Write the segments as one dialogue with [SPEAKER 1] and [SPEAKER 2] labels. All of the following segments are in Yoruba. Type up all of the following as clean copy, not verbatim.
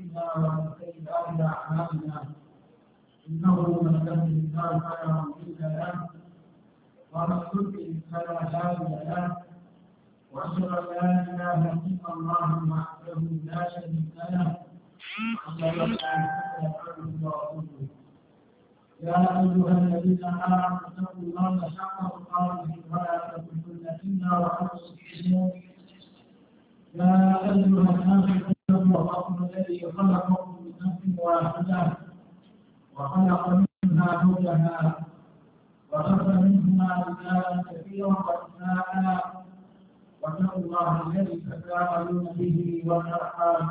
[SPEAKER 1] أنفسنا ومن سيئات أعمالنا إنه من يهده الله فلا مضل له ومن يضلل فلا هادي له وأشهد أن لا إله إلا الله وحده لا شريك له وأشهد أن محمدا عبده ورسوله يا أيها الذين آمنوا اتقوا الله حق تقاته ولا تموتن إلا وأنتم مسلمون يا أيها الناس اتقوا ربكم الذي خلقكم من نفس واحدة وخلق منها زوجها وبث منهما رجالا كثيرا ونساء واتقوا الله الذي تساءلون به والأرحام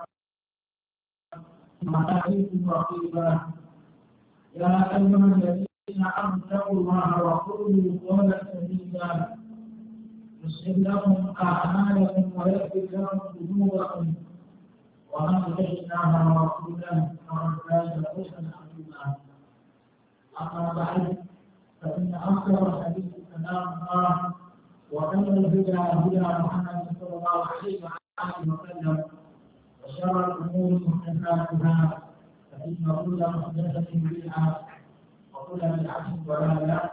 [SPEAKER 1] إن عليكم رقيبا يا أيها الذين آمنوا اتقوا الله وقولوا قولا سديدا يصلح لكم أعمالكم ويغفر لكم ذنوبكم ومن يطع الله ورسوله فقد فاز فوزا عظيما أما بعد فإن أصدق الحديث كلام الله وخير الهدى هدى محمد صلى الله عليه وآله وسلم وشر الأمور محدثاتها فإن كل محدثة بدعة وكل بدعة ضلالة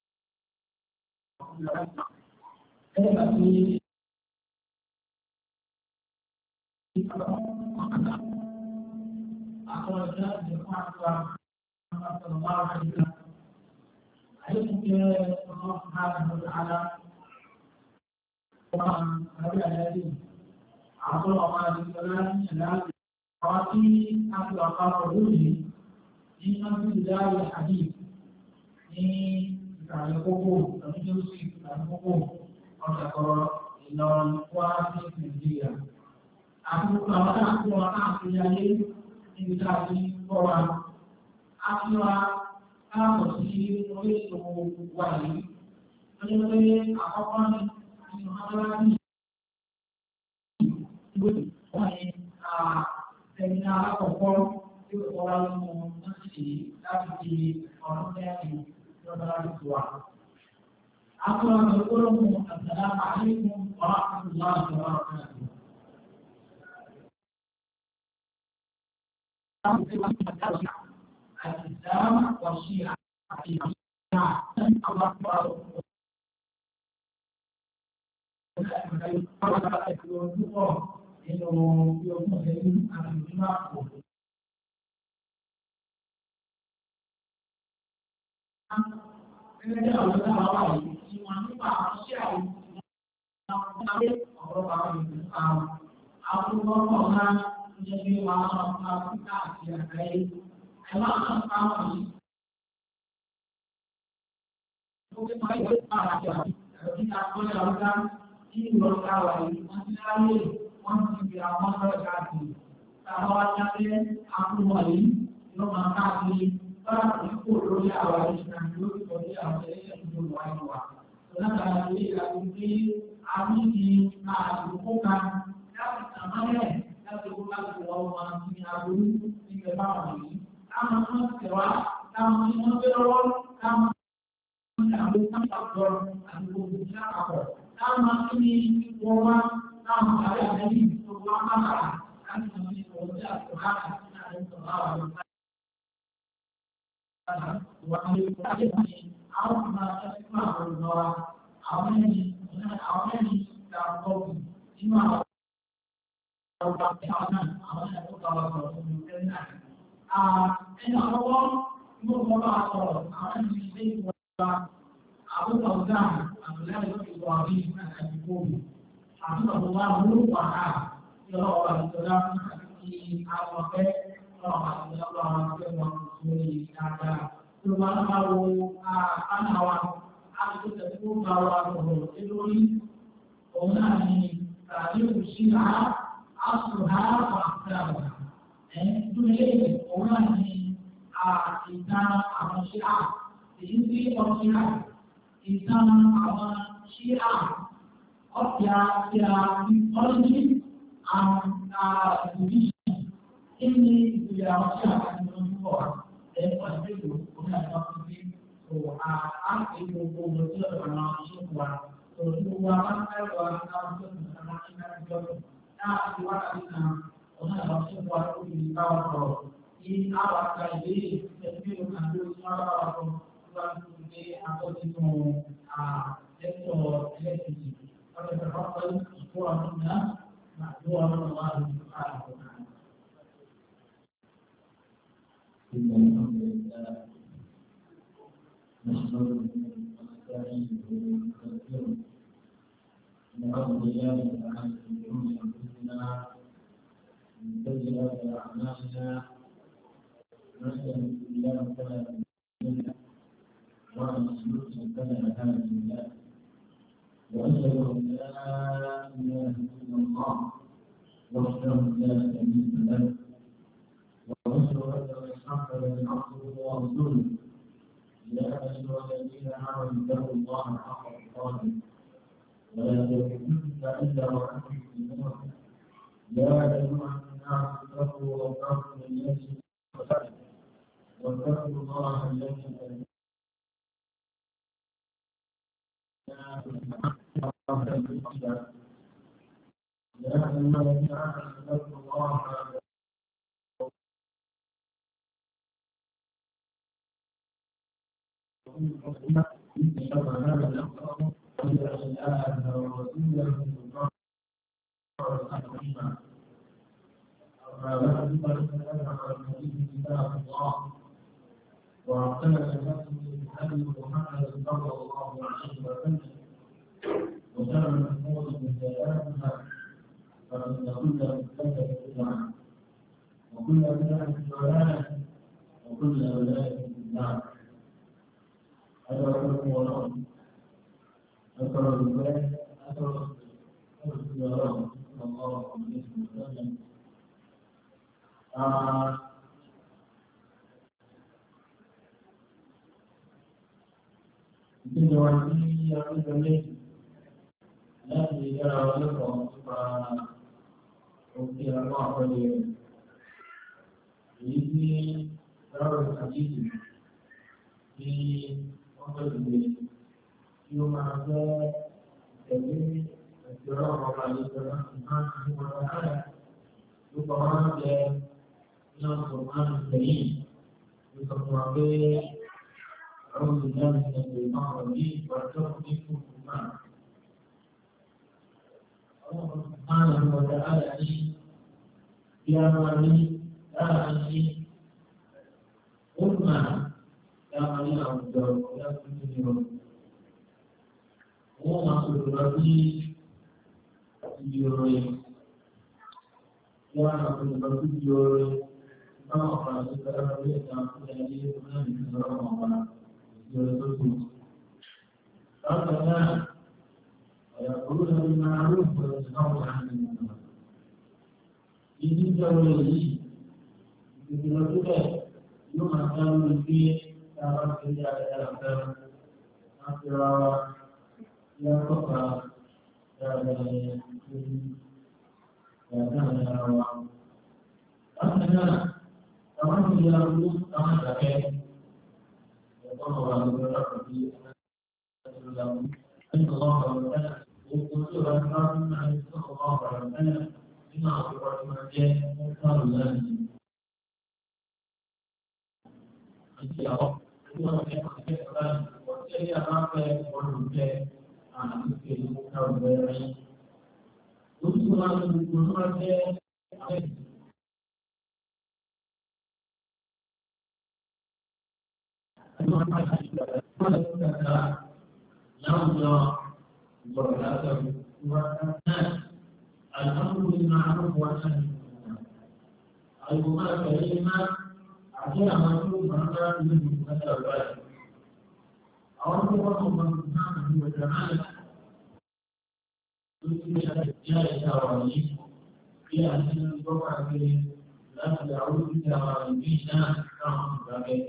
[SPEAKER 1] وكل ضلالة أخرجت جماعة محمد صلى الله عليه وسلم عليكم الله سبحانه وتعالى وعن هذا الذي عطوا الله الكلام Awasi aku akan beruji di dalam hadis ini kalau koko, tapi justru kalau koko kalau non kuasi media. Aku akan menjadi indikasi orang. Aku si oleh tu wali. Jadi apa pun yang ada seminar àkọ́kọ́ tí ó wá nínú mọ́sídì láti di ọdún mẹ́rin lọ́dọ̀ àdúgbò. Akọ́lọ́mọ ìgbólóhùn àtàlámà àlékún ọ̀rọ̀ àtúntò láti ọ̀rọ̀ ọ̀rọ̀ الإسلام والشيعة nínú bí ọdún ẹ̀yìn àti ìdúrà àpò. Gẹ́gẹ́ bí àwọn ọ̀dọ́ àwọn àyè tí wọ́n nípa àwọn iṣẹ́ àwọn ọ̀rọ̀ àwọn ìlú àwọn akúgbọ́n ọ̀gá tó jẹ́ pé wọ́n á máa fún Áfíríkà àti àgbáyé. Ẹ̀wọ́n àwọn ọ̀pá wọn yìí. Ó fi máa ń gbé àwọn àjọ àti ẹ̀rọ nípa ọ̀gá ọ̀gá tí ìlú ọ̀gá wà yìí wọ́n ti láyé. Wọ́n ti fi àwọn ọ̀rọ̀ káàkiri. Àwọn ajáde àkúwọ̀lì ló máa káàkiri láti kó lórí àwọn ìṣẹ̀lẹ̀ lórí ọdún àwọn ẹlẹ́yìn ìlú wáyé wa. Látara ilé ìlànà pé a ní ní àdúgbò kan láti tàmálẹ̀ láti kó láti wọ́n máa fi aburú nígbà báwọn yìí. Táwọn tó ń tẹ̀wá, táwọn tí wọ́n gbé lọ́wọ́, táwọn tí wọ́n ń tàbí àti gbogbo ìṣàkàpọ̀. Táwọn tí wọ́n wá táwọn àrẹ àmẹ́lì tó wá máa láti wọ́n ní ọjọ́ àtọ̀há àti àrẹ́sọ̀rọ̀ àwọn ọ̀gá. Wọ́n ní ìpàdé ní àwọn ọmọ akẹ́kọ̀ọ́ àwọn ọ̀gá àwọn ẹni ìgbàgbọ́gbù nínú àwọn ọ̀gá tí àwọn ẹni tó kọ́ ọ̀gá ọ̀gá ìgbẹ́ náà. Ẹni àkọ́kọ́ yóò mọ́ bá sọ̀rọ̀ àwọn ẹni ilé ìwọ̀n àbúkọ̀ ọ̀gá àbúlá ìwọ̀n àbí àdìgbò. Àbúrò wa ló wà á yọ ọ̀rọ̀ ìjọba àti àwọn ọ̀fẹ́ ọ̀rọ̀ ìjọba àwọn ọ̀fẹ́ wọn lórí dáadáa. Tó máa ń bá wo àpáná wa, àti tó bá wa sọ̀rọ̀ sí lórí. Òun náà ni tàbí òṣìṣẹ́ àṣùhà àpàtàwà. Tó lé òun náà ni ìtàn àwọn ṣíà. Èyí tí wọ́n ṣíà, ìtàn àwọn ṣíà. Of their origin and division in the Russia and war. Then what they do, we have not to be so after you go to the around so you are not one now you want to náà lọ sí wa lórí káwọn sọ̀rọ̀ kí àwọn àgbà ìbéèrè ẹgbẹ́ òkú àti òṣìṣẹ́ wa sọ wá lórí pé àtọ́jú nínú lẹ́tọ̀ ẹlẹ́kìtì ọ̀rẹ́ ìfẹ́ pẹ̀lú ìfọ́ àwọn náà máa ló wà lọ́wọ́ wa lórí káwọn sọ̀rọ̀. نحمده ونستعينه ونستغفره ونعوذ بالله تعالى من شرور انفسنا ومن سيئات اعمالنا من يهده الله فلا مضل له ومن يضلل فلا هادي له واشهد ان لا اله الا الله وحده لا شريك له واشهد ان محمدا عبده ورسوله يا أيها الذين آمنوا اتقوا الله حق تقاته ولا تموتن إلا وأنتم مسلمون يا أيها الناس اتقوا ربكم الذي خلقكم واتقوا الله الذي يا أيها الذين آمنوا اتقوا الله واعتمد نفسه بهدي محمد صلى الله عليه وسلم وشر الامور محدثاتها فان كل محدثه بدعه وكل بدعه ضلاله وكل ضلاله في النار. أكبر القرآن أكبر البلاد أكبر الزيارات صلى الله عليه وسلم. Jadi yang ini nanti kalau kita ukir apa dia ini kalau terjadi di untuk ini cuma ada jadi orang orang itu orang ada lupa orang dia yang orang ini itu mengambil أعوذ بالله من الشيطان الرجيم وارزقني حكما. الله سبحانه وتعالى يا مالي لا أني حكما يا مالي أفضل يا سيدي هو مسؤول ربي يوري يا مسؤول ربي يوري ما أفعل كلام يسمع كلامي من الله يرزقه ربنا ويقولون بالمعروف وينهون عن المنكر. Ini jauh lagi. Bila kita yuk akan lebih dalam kerja dalam masalah yang apa dalam orang. Karena orang yang dulu sama saja. الله وبركاته إن الله وبركاته وقلت رحمة عن صلى الله عليه وسلم إن أعطيك ما جاء قال الله أنت يا رب الله يحفظك وسيء أمامك ونبكي عن أمسك المكة والبيعين قلت رحمة الأمر بالمعروف والنهي عن المنكر. المنكر كلمة عشان مطلوب منها من المتبع. أعرف الله سبحانه وتعالى يا إسرائيل في أن الوقع لا تعود إلى غيبنا كما بقي.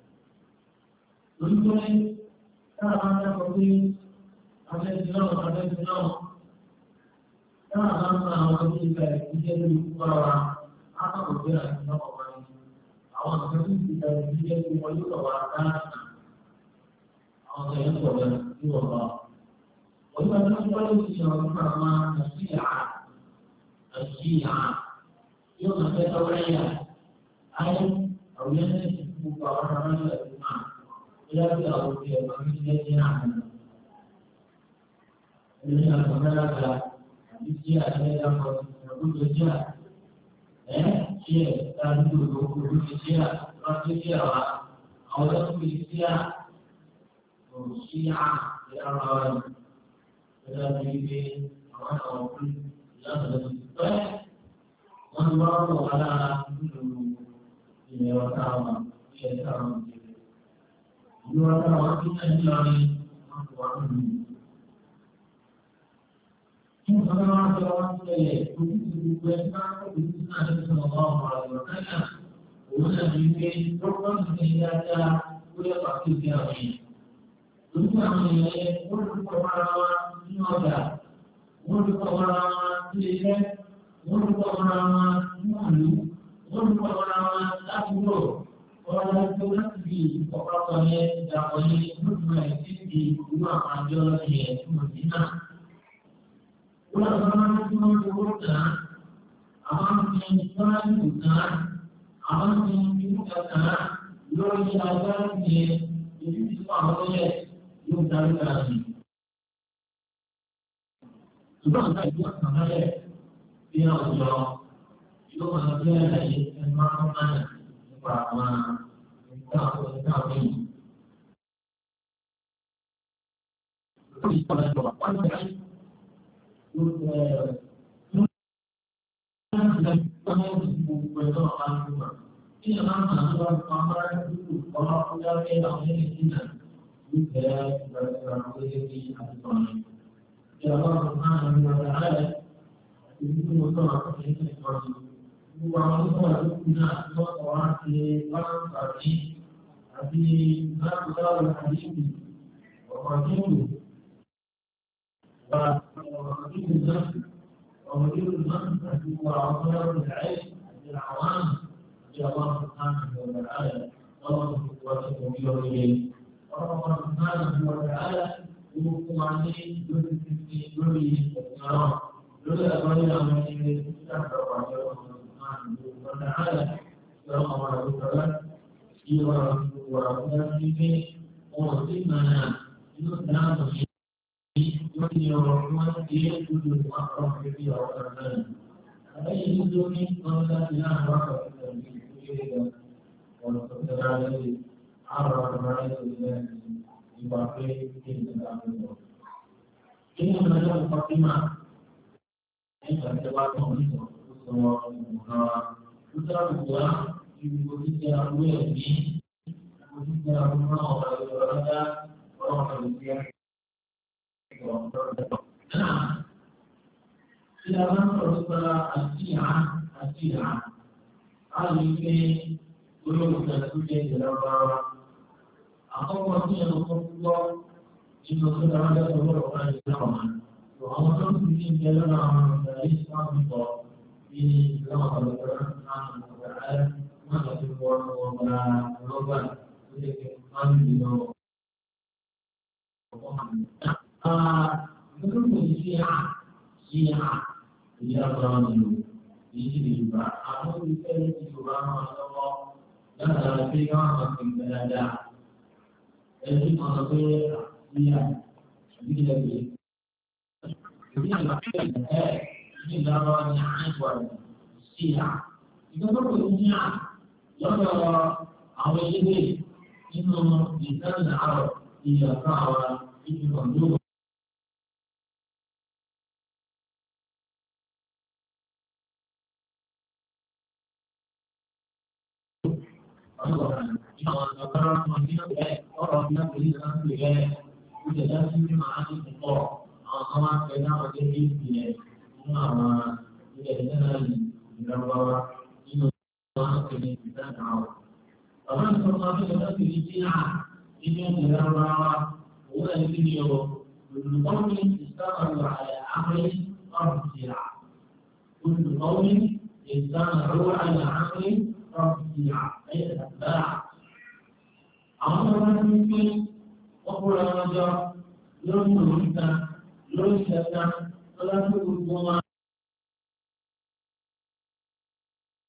[SPEAKER 1] Kemudian kita akan seperti ada jenau. Kita akan mengalami kita di bawah apa bergerak di bawah ini. Awal sekali kita di bawah itu kawasan. Awal yang berada di bawah. Oleh karena itu kalau kita sama Syiah yóò máa fẹ́ tọ́wọ́ ẹ̀yà ayé àwọn yẹn ní gbogbo àwọn ará ní ẹ̀kọ́ náà bóyá bí àwọn òbí ẹ̀kọ́ ní ilé ní àná ẹ̀yìn àgbọ̀n mẹ́ta gba àbí tí àtẹ́lẹ́ dákọ̀ ọdún tó jẹ́ ṣí ẹ̀ dájú gbogbo olú ti ṣí à lọ́sí sí àwa àwọn tó fi sí à kò sí à ìyára wa ni ẹ̀dá bí wípé àwọn àwọn òbí ìyára lọ sí pẹ́ wọ́n ti wá wọ̀ wá lára nínú ilẹ̀ ọ̀tá wọn ilẹ̀ ọ̀tá wọn ti rẹ̀ ìlú ọ̀tá wọn ti tẹ̀ ní ọ̀rẹ́ wọn ti wá nínú. Ọ̀gá máa ń sọ wọ́n tẹ̀lé ojútùú gbogbo ẹni máa ń kọ́ ojútùú náà ní sọ̀rọ̀ ọ̀gá ọ̀rọ̀ àgbọ̀n náà. Òun náà ní pé lọ́gbọ́n ti ní dáadáa ó yẹ pàtó ìgbé àwọn yẹn. Lójú àwọn èèyàn yẹn, wọ́n lè kọ́ ara wa nínú ọjà, wọ́n lè kọ́ ara wa ní ilé, wọ́n lè kọ́ ara wa nínú ìlú, wọ́n lè kọ́ ara wa lábúrò. Ọ̀rọ̀ tó láti fi ọ̀pọ̀lọpọ̀ yẹn dàpọ̀ yẹn lójú ẹ̀ sí ti ìlú àwọn àjọ yẹn fún òbí náà. Kalau orang cuma berdoa, aman menginginkan doa, aman menginginkan doa yang ada di semua orang yang dari kami. Sebab kita buat sama dia Allah, itu manusia dari mana pertama kita ini. Kita berdoa pada ومدير النفس ومدير النفس هو عطاء العلم للعوام رضي الله سبحانه وتعالى الله سبحانه وتعالى الله سبحانه وتعالى يقوم عليه دوري الكرام لولا أبدا من يستحق الله سبحانه وتعالى يوم ورسوله ورسوله وسلمنا يسلم Ini orang dia tujuh makam kita orang. Ada yang tujuh ni orang yang orang kita orang saudara ini orang itu dipakai kita dalam. Ini adalah Fatimah. Ini adalah Fatimah. Semua putra ibu kita ini, ibu kita orang Silakan berusaha asyik. Hal ini belum tersusun dalam apa maksudnya untuk jika ada orang Islam. Orang Muslim dalam Islam itu ini dalam Al-Quran maka orang global jadi kami menurut Syiah dia berani ini juga aku bisa juga Allah dan dalam pikiran makin berada jadi maksudnya Syiah ini lagi ini dalamnya Aisyah Syiah itu berpunya yang awal ini di sana Arab dia kawan itu menurut orang yang beli dengan dia, dia dah sini macam itu. Orang kena macam ini dia, dia jangan dibawa ini orang kena kita tahu. Orang semua kita pilih ini dibawa orang ini قوم استمروا على أمر أرجع كل قوم استمروا على أمر أرجع أي أتباع أمر ممكن وقل رجع لن نريد لن يستطيع ولا تقول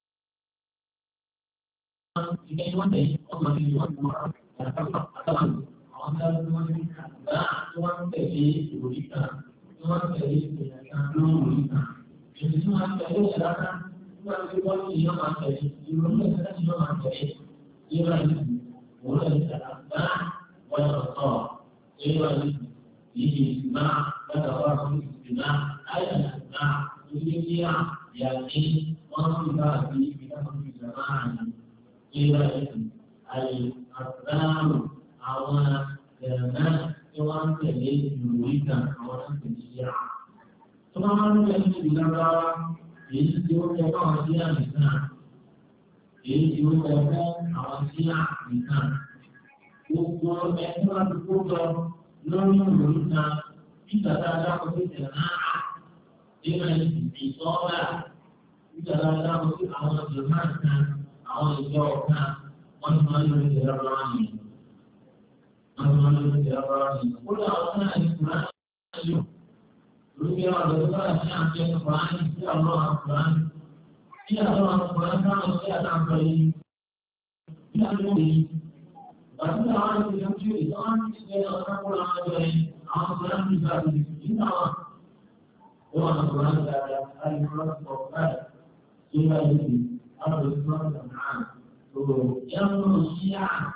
[SPEAKER 1] jika Tuhan dari Allah Tuhan Tuhan Allah Tuhan dari berikan Tuhan dari berikan jadi Tuhan dari adalah Tuhan Tuhan yang ada Tuhan yang ada Tuhan boleh terangkan wajah Tuhan ini ma pada orang kita ayat ini dia yang ini orang kita zaman Ibadah al-Aslam awal dan Tuhan jadi memberikan orang kecil. Semua yang dilakukan ini juga manusia bisa. Ini juga manusia bisa. Ukur ekor ukur lalu bisa kita ada kebenaran. Dengan isola kita ada awal bermakna. Awal jawabnya, manusia tidak berani. Manusia tidak berani. Kalau orang yang berani, dulu dia ada orang yang berani, dia orang berani. Dia orang berani, kalau dia tak berani, dia berani. Tapi orang yang curi, orang yang orang berani, orang berani juga kita orang berani ada orang berani, juga ini. Harus berdoa. Yang Syiah,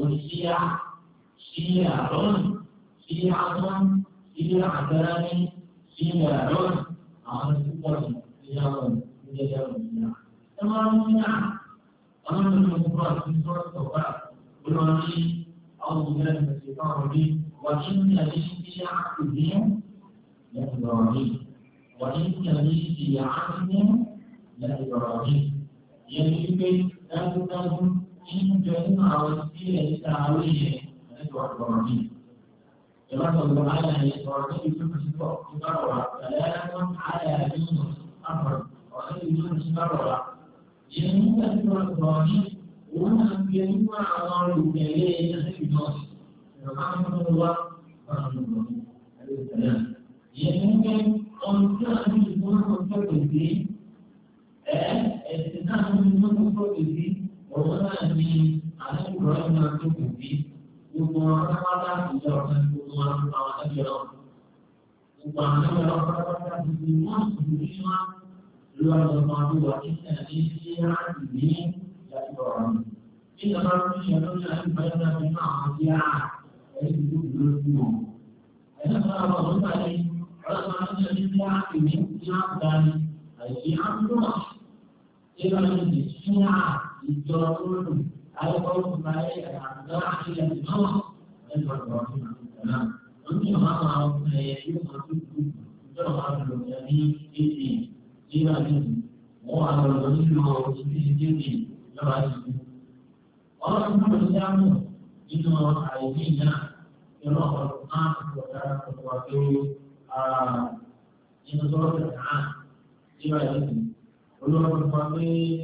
[SPEAKER 1] Syiahun, Syiahani, Syiahun, harus berdoa. Syiahun, Syiah. Semuanya, orang berdoa, berdoa, berdoa. Allah berfirman, "Wa inna li-Syiahihim la-Ibrahim, wa inna li-Syiahihim la-Ibrahim." Yang itu dan ini menjadi awal dari tahunya itu Ibrahim. Jelas Allah Taala Ibrahim itu bersifat ibarat dalam ada Yunus Amr orang Yunus Amr yang bukan Ibrahim orang yang awal dari Yunus Rahman Allah Ibrahim yang mungkin orang yang bukan Ibrahim استثناء من المفروض فيه وهنا من على إبراهيم المفروض فيه وقرآن الله يجعلنا القرآن على أجرام وقرآن الله تعالى في المسلمين لولا الله وإن الإسلام الدين لا إبراهيم إذا ما يشهدون أن بين بما عزيا يجب الوجود أنا أقول عليه رغم أن الإسلام من إسلام ثاني الإسلام الله Jika Syiah dijual, kalau kembali adalah yang dijual dan berdoa. Untuk masalah itu masuk itu harus menjadi ini. Jika ini mau ada beliau ini lepas orang berjamu itu akhirnya kalau orang sesuatu itu terjadi. Jika ini Allah berfirman,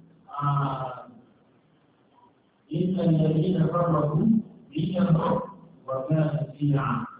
[SPEAKER 1] "Inna alladziina kafaru biyadhum wa kaanu syi'a."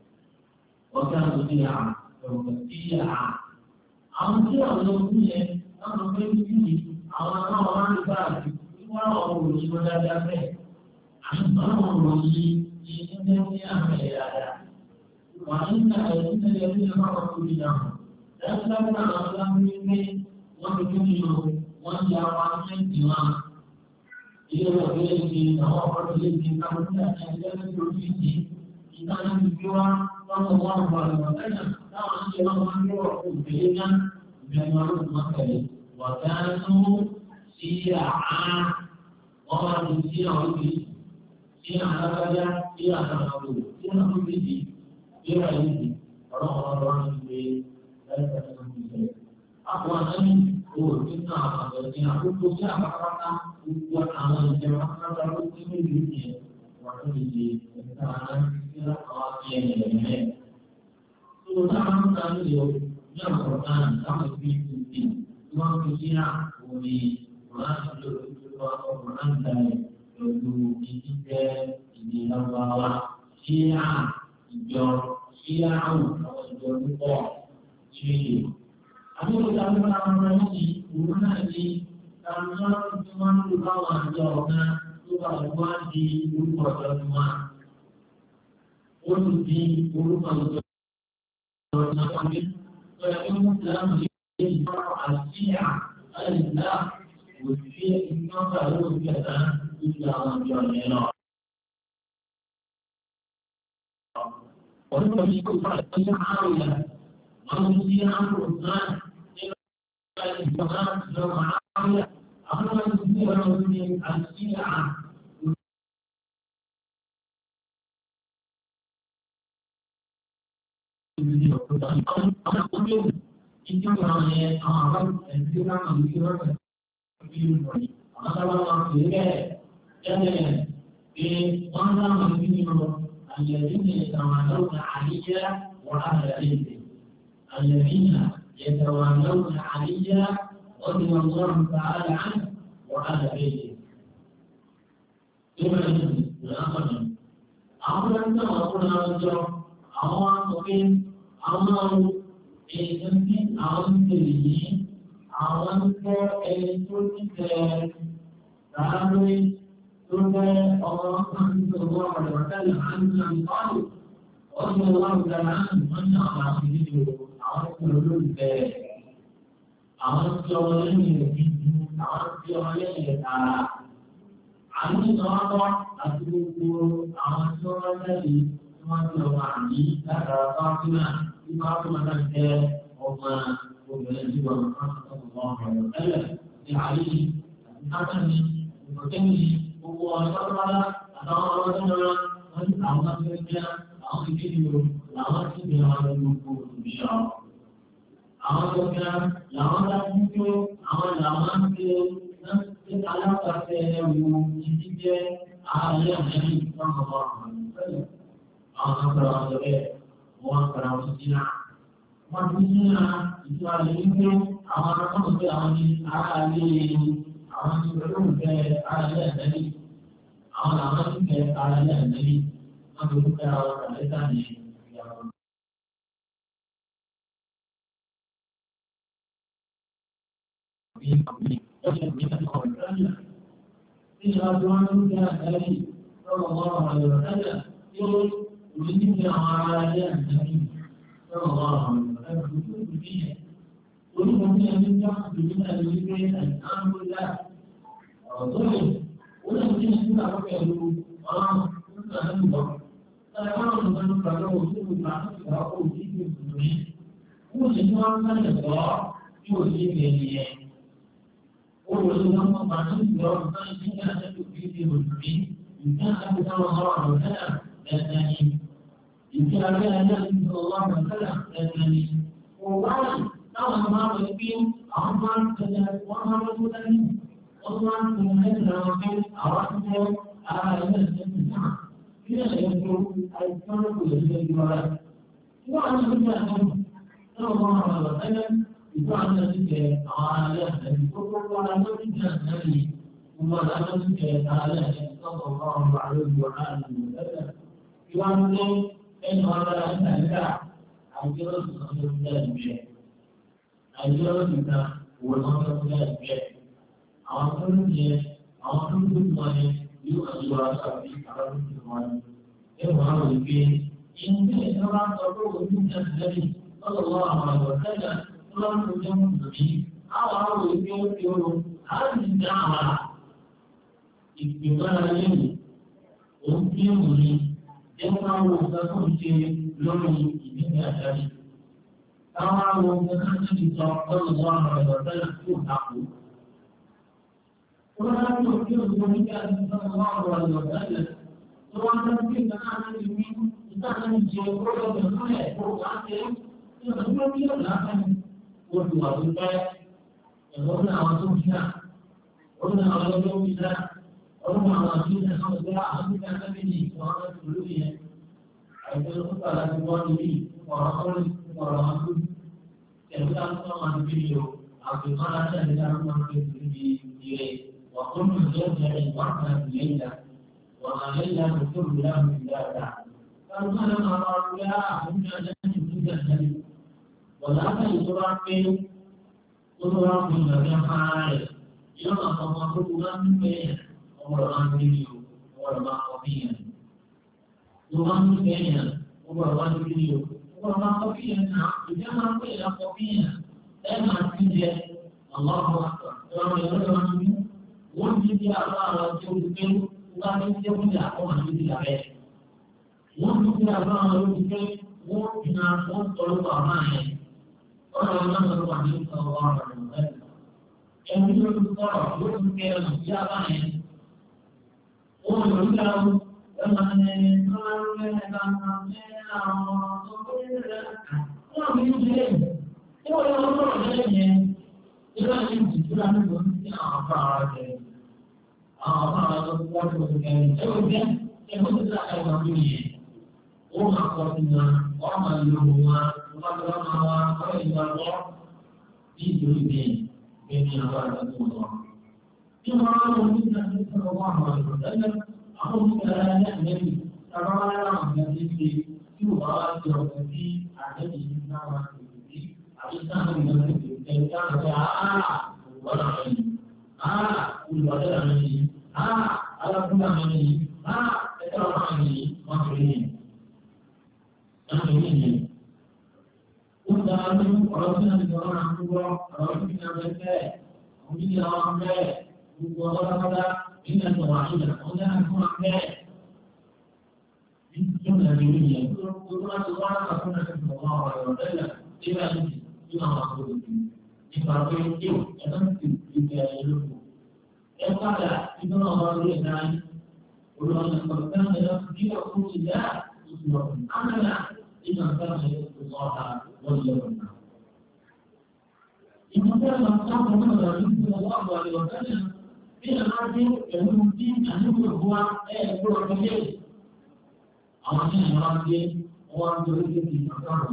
[SPEAKER 1] Àwọn tí àwọn olóògùn yẹn láwọn pé ní àwọn náà wá ní báyìí wọ́n àwọn olùsọ dáadáa bẹ́ẹ̀. Àwọn olùsọ yìí ní ní àmì dáadáa. Wà nínú àìsíkẹ́ yẹn ní ọmọ ọkùnrin náà. Dáadáa náà àwọn ọlọ́run ní wọ́n ti tún nínú wọ́n ti àwọn akẹ́kọ̀ọ́ wọn. Ilé ìwé ìwé àwọn ọ̀pọ̀lọpọ̀ ilé ìwé káwọn ní àti ẹgbẹ́ tó ti di ìdáná ti fi wá wọ́n mọ̀ wọ́n wà lọ́wọ́ lẹ́yìn táwọn ń ṣe wọ́n máa ń yọ̀ òbílẹ̀ náà ìgbẹ́ni ọlọ́run máa tẹ̀lé. Wọ̀tá tó sí àá wọ́n máa ti sí àwọn ìwé sí àlágbájá sí àtàkùn sí àwọn ìwé sí ìwé ìwé ọlọ́run ìwé lẹ́yìn Aku akan kita apa yang aku punya apa buat amal yang aku ini ini waktu ini kita akan kita awalnya ini. Sudah kami yang pertama kami bikin uang kita bumi orang itu orang dari itu ini adalah Syiah kalau itu Aku dalam orang ini, guna ini, karena cuma lupawan jawabnya lupawan di lupa semua untuk di lupa jawabnya kami kalau dalam diri al-Syiah al-Islam usia ini kalau kita di dalam jawabnya orang itu pada Muawiyah manusia Al-Quran Al-Quran Muawiyah orang itu orang Al-Syiah orang muslim itu orangnya orang itu orang orang orang jadi di mana muslim الذين يتوالون علي وأهل بيته الذين يتوالون علي رضي الله تعالى عنه وأهل بيته لما يجب الأمر أولا وقلنا رجل أولا ممكن أولا إذن أولا تريد أولا كأيتون ثم الله صلى الله عليه وسلم عن ابي طالب رضي الله تعالى عنه من على فيديو عرف الولد عرف يومين عرف يومين عن الصلاه أتوب عرف يومين ثم يومي كرافنا إمامنا وما وبلغ صلى الله عليه وسلم عليه حسن وكمل Allah Taala Allah Allah kita Allah itu Allah itu Allah itu dia Allah kita Allah itu Allah itu kita Allah kerja yang ini dia Allah yang Allah Allah berada Allah berada manusia itu Allah itu Allah itu Allah awak belum ke arah dari awak ke arah dari aku bukan awak dari yang ini kita tahu tidak tuan dari Sallallahu Alaihi Wasallam itu ini arah dari Sallallahu Alaihi Wasallam itu begini. Untuk menjadi yang dunia ini alhamdulillah. Jadi, orang ini juga perlu orang untuk kalau orang kalau untuk kalau itu ini, semua orang itu ini. Orang yang membantu orang ini ada video ini, kita akan tahu dan ini. Jika ada Allah dan ini. Orang kalau mahu lebih aman dan orang lebih orang kemudian dalam awak itu ada semua. Tidak ada yang perlu boleh dijual. Semua ada kalau orang ada itu ada juga ada dan orang tidak ada. Semua ada juga ada Sallallahu Alaihi Wasallam. Iwan ini orang ada ajar sesuatu Ajar kita orang orang dia, orang dia, orang itu mana, itu ajar sahaja orang itu mana. Orang itu ini orang itu orang dari Allah Taala orang itu menjadi awal itu hari jalan. Itu ini untuk ini orang itu menjadi lori ini ada. Kalau kita tidak Allah Taala itu aku. Orang itu menjadi Allah Taala. Orang itu nak ini kita ini jauh dari mana? Orang itu semua nak orang kita. Orang itu kita. Orang itu kita. Orang itu kita kita ini orang itu dulu. Itu kalau kita ini orang yang dalam video, aku ada dalam video, waktu menjadi warna Laila, warna Laila betul dalam video. Kalau mana orang dia punya juga jadi, walaupun orang mengenai hal, Dia sama Tuhan ni orang ini orang kopian. Tuhan ni orang ini orang kopian. Dia mampu yang kopian. Masih dia Allah orang ini orang dia Allah itu bukan dia punya orang dia ada. Orang dia Allah itu orang punya orang tolong orang orang ini Allah. Yang itu kalau belum kira siapa ni, orang tahu orang ini orang ini orang ini apa ni? Apa buat begini? Yang itu orang ini, orang kopinya, orang luar, orang itu ini. Ini adalah Rasulullah. Cuma orang yang Sallallahu Alaihi Wasallam, aku berada di Sallallahu Alaihi Wasallam. Juga jadi ada di sana di sana di kita ada orang ini, ulama ini, ada ulama ini, ada orang ini, macam ini. Untuk orang yang orang tua, orang yang berada, orang yang berada, orang ini adalah orang yang berada. Ini adalah dirinya. Orang aku nak semua orang berada. Dia masuk ini. Ini baru itu, yang kita itu. Yang ada itu orang lain. Orang yang berada dalam dia pun tidak itu adalah ini adalah Allah. والجنة. إن كان مصطفى النبي صلى الله عليه وسلم في الأرض يمكن أن يكون هو الرجل. أما الرجل هو الرجل في الأرض.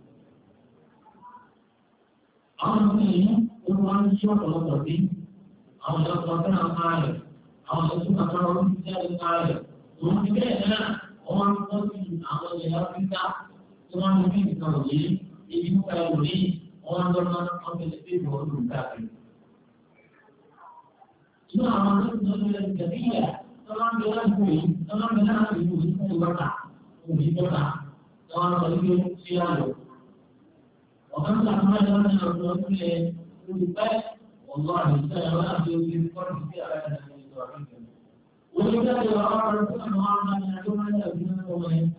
[SPEAKER 1] أما هو الشيء الذي أما الشيء الآخر أما الشيء الآخر ومن كذا هو الذي أما الشيء Tuhan mungkin kalau ibu kalau ini orang ambil itu baru berkata. Cuma orang itu sudah ketiga, orang bilang ibu itu berkata, orang itu siapa? Orang sama dengan orang itu lebih Allah bisa orang itu berkata itu orang. Walaupun orang itu orang yang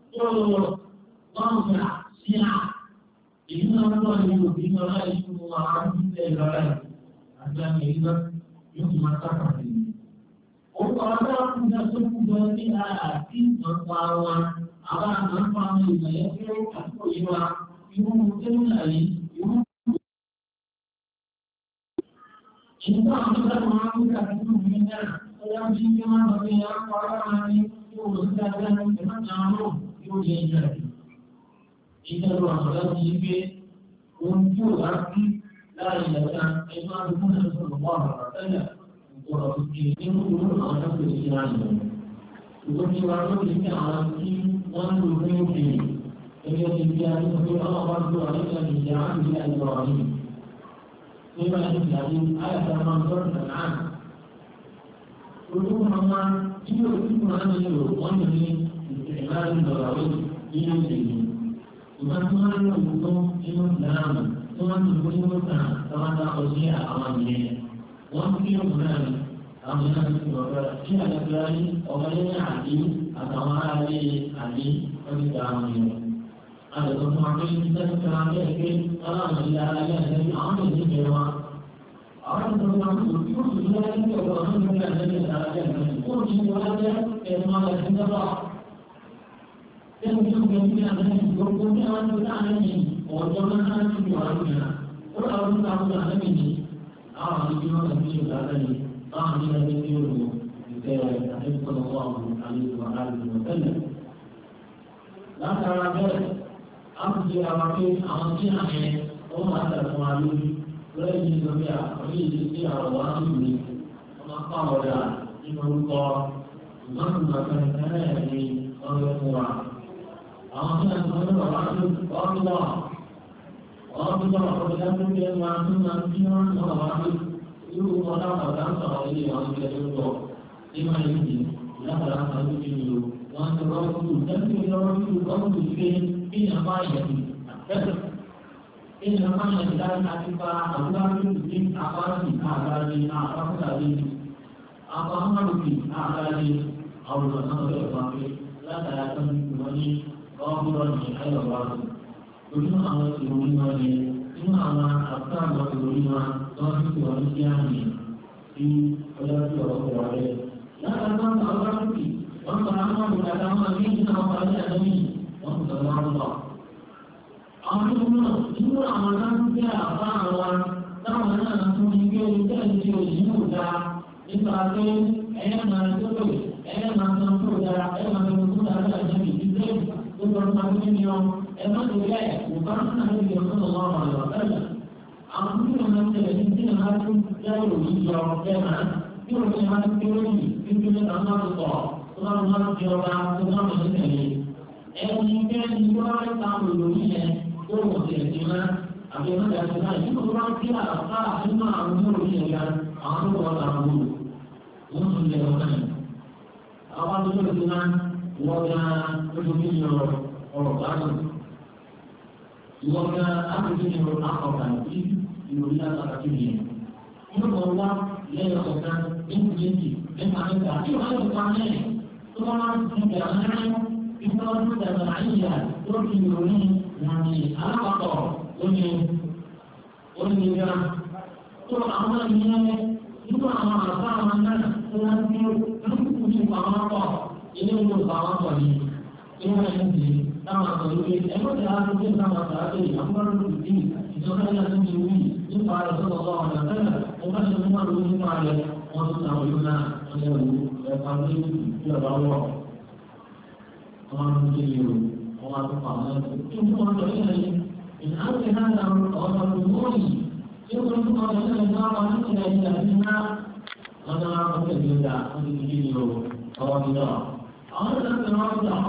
[SPEAKER 1] Bangsa, siapa? Ini orang yang itu orang yang ada yang mengatakan ini. Orang punya suku berarti berkawan, orang ini aku ibu mungkin lagi, ibu. Kita akan melakukan itu dengan yang jiwa yang orang ini itu sudah dengan nama itu jadi. Kita adalah jiwa untuk arti lain dan iman Muhammad Sallallahu Alaihi Wasallam untuk ini untuk orang Islam. Untuk jiwa ini arti orang Muslim. Ini dia untuk Allah Subhanahu Wa Taala dia Ibrahim. Ini adalah ayat Al-Manzur dan untuk Muhammad itu Muhammad itu orang ini iman Ibrahim ini. Tuhan untuk ilmu dalam, Tuhan untuk ilmu dalam, Tuhan tak usia awam ini. Orang ilmu dalam, awam ini juga dia ada lagi orang yang ahli atau orang ahli bagi dalam ini. Ada semua kita sekarang ini orang yang ada dari awam ini semua. Orang semua itu sudah ini orang yang ada dari awam ini. Orang yang ada semua yang ada. Yang kita ada berkumpul dengan ini, orang itu orang ada ini, itu ada ini, ada itu kita Sallallahu Alaihi Wasallam. Lalu apa yang orang ada selalu berani berbicara, ini orang ini, orang kau ada, ini orang menggunakan ini orang tua. Orang yang Allah apabila kemudian langsung nanti orang irú ọ̀dà ọ̀dà ń sọ̀rọ̀ ilé wọn ti lè tó tọ̀ nínú ẹ̀yìn ìlànà àwọn tó ti lò wọn ti rọ́ọ̀tù lẹ́sìn ìrọ́ọ̀tù rọ́ọ̀tù ṣe kí ni a máa yẹ̀ ini namanya dari akibat agbára ní abáàdì àgbáyé àpapọ̀tàlé àpapọ̀lùkì àgbáyé àwòrán náà lọ́wọ́ wá pé látara tó ń wọ́n ní ọgbọ́n ní ayọ̀wá ojú àwọn ìròyìn wọn ni nínú àwọn àbúrò ìròyìn wọn lọ́wọ́ sí wọn sí àmì sí ọlọ́dún ọ̀rọ̀ rẹ̀ látara tó ń agbáàdì wọ́n sọ àwọn olùdarí àwọn ní ìdílé àwọn ọ̀rẹ́ àdéhùn wọ́n sọ wọn lọ. àwọn nínú àwọn aláǹdí àbá àwọn táwọn náà tún ní bí orí tẹ́lẹ̀ tí òyìn kò dáa nípa pé ẹ̀yẹ́ máa tó pè ẹ̀yẹ́ máa tán tó dára ẹ̀yẹ́ máa tó tó dára láti ṣe ìdílé tó tọ́ nípa pé ní ọ ẹ̀ má tó yẹ kò bá ń náà lórí ọ̀sán ọ̀gá ọ̀rọ̀ àlọ́ tẹ́lẹ̀. àwọn tí wọn máa ń tẹ̀lé ní tí wọn máa tún jáwé òyìn yọ bẹ́ẹ̀ máa bí wọn ti máa ń ké lóyìn bí wọn ti máa ń tọ̀ tó bá wọn máa ń fi ọba tó bá wọn ń tẹ̀lé. ẹni bẹ́ẹ̀ ni wọ́n á ta òyìn yẹn tó wọ́n ti ẹ̀sìn náà àbí ẹ̀mọ́ ìdájọ́ náà yìí kò bá ń kí àlàfà nínú àwọn olóòrò ìyẹ̀gá àwọn tó wọ́n ta àwọn olóòrò wọ́n tún lẹ̀ ọ̀nà yìí. àwọn olóòrò ti máa wọ́n ga olóòrò ní ọ̀rọ̀ gbádùn. ìwọ́n ga ápèjì ní akọ̀ọ̀kà sí ìròyìn àtàkì yẹn. wọ́n kọ̀ wá lẹ́yìn ọ̀kan nínú méjì nípa nípa tí wọ́n lè pa mẹ́rin tó wọ́n máa ń ti bẹ̀rẹ̀ ìfọwọ́sí ìdàgbà àyíyá tó fi ìròyìn nàní alápapọ̀ onígbà tó àwọn ènìyàn nínú àwọn àbá àwọn náà tó wọ́n tí ó lókùnkù ní àwọn pọ̀ ilé ìlú àwọn pọ̀ ní ìwọ̀n ẹ̀ǹdì táwọn àtọ̀lú pé ẹgbẹ́ tí a ti gbé táwọn àtàlẹ́ ìyàmúgbọ́n lòdì ìjọba ẹ̀yà tó ti wí nípa ìṣọ́lọ́wọ́ ọ̀nà tẹ́lẹ̀ ọgbà tí wọ́n lò nípa rẹ̀ wọ́n tún àwọn ìlú náà ọjọ́ ìlú ẹ̀ka ní ìjọba wọ̀ wọ́n tún ṣe ìrò wọ́n tún pa àwọn ẹ̀kọ́ tí wọ́n lọ ilẹ̀ إن أنت هذا أمرني يقول لكم أن الله نزل إلى السماء وأنا أقول لك لا أنت تجيني أوامر أنا أتناقض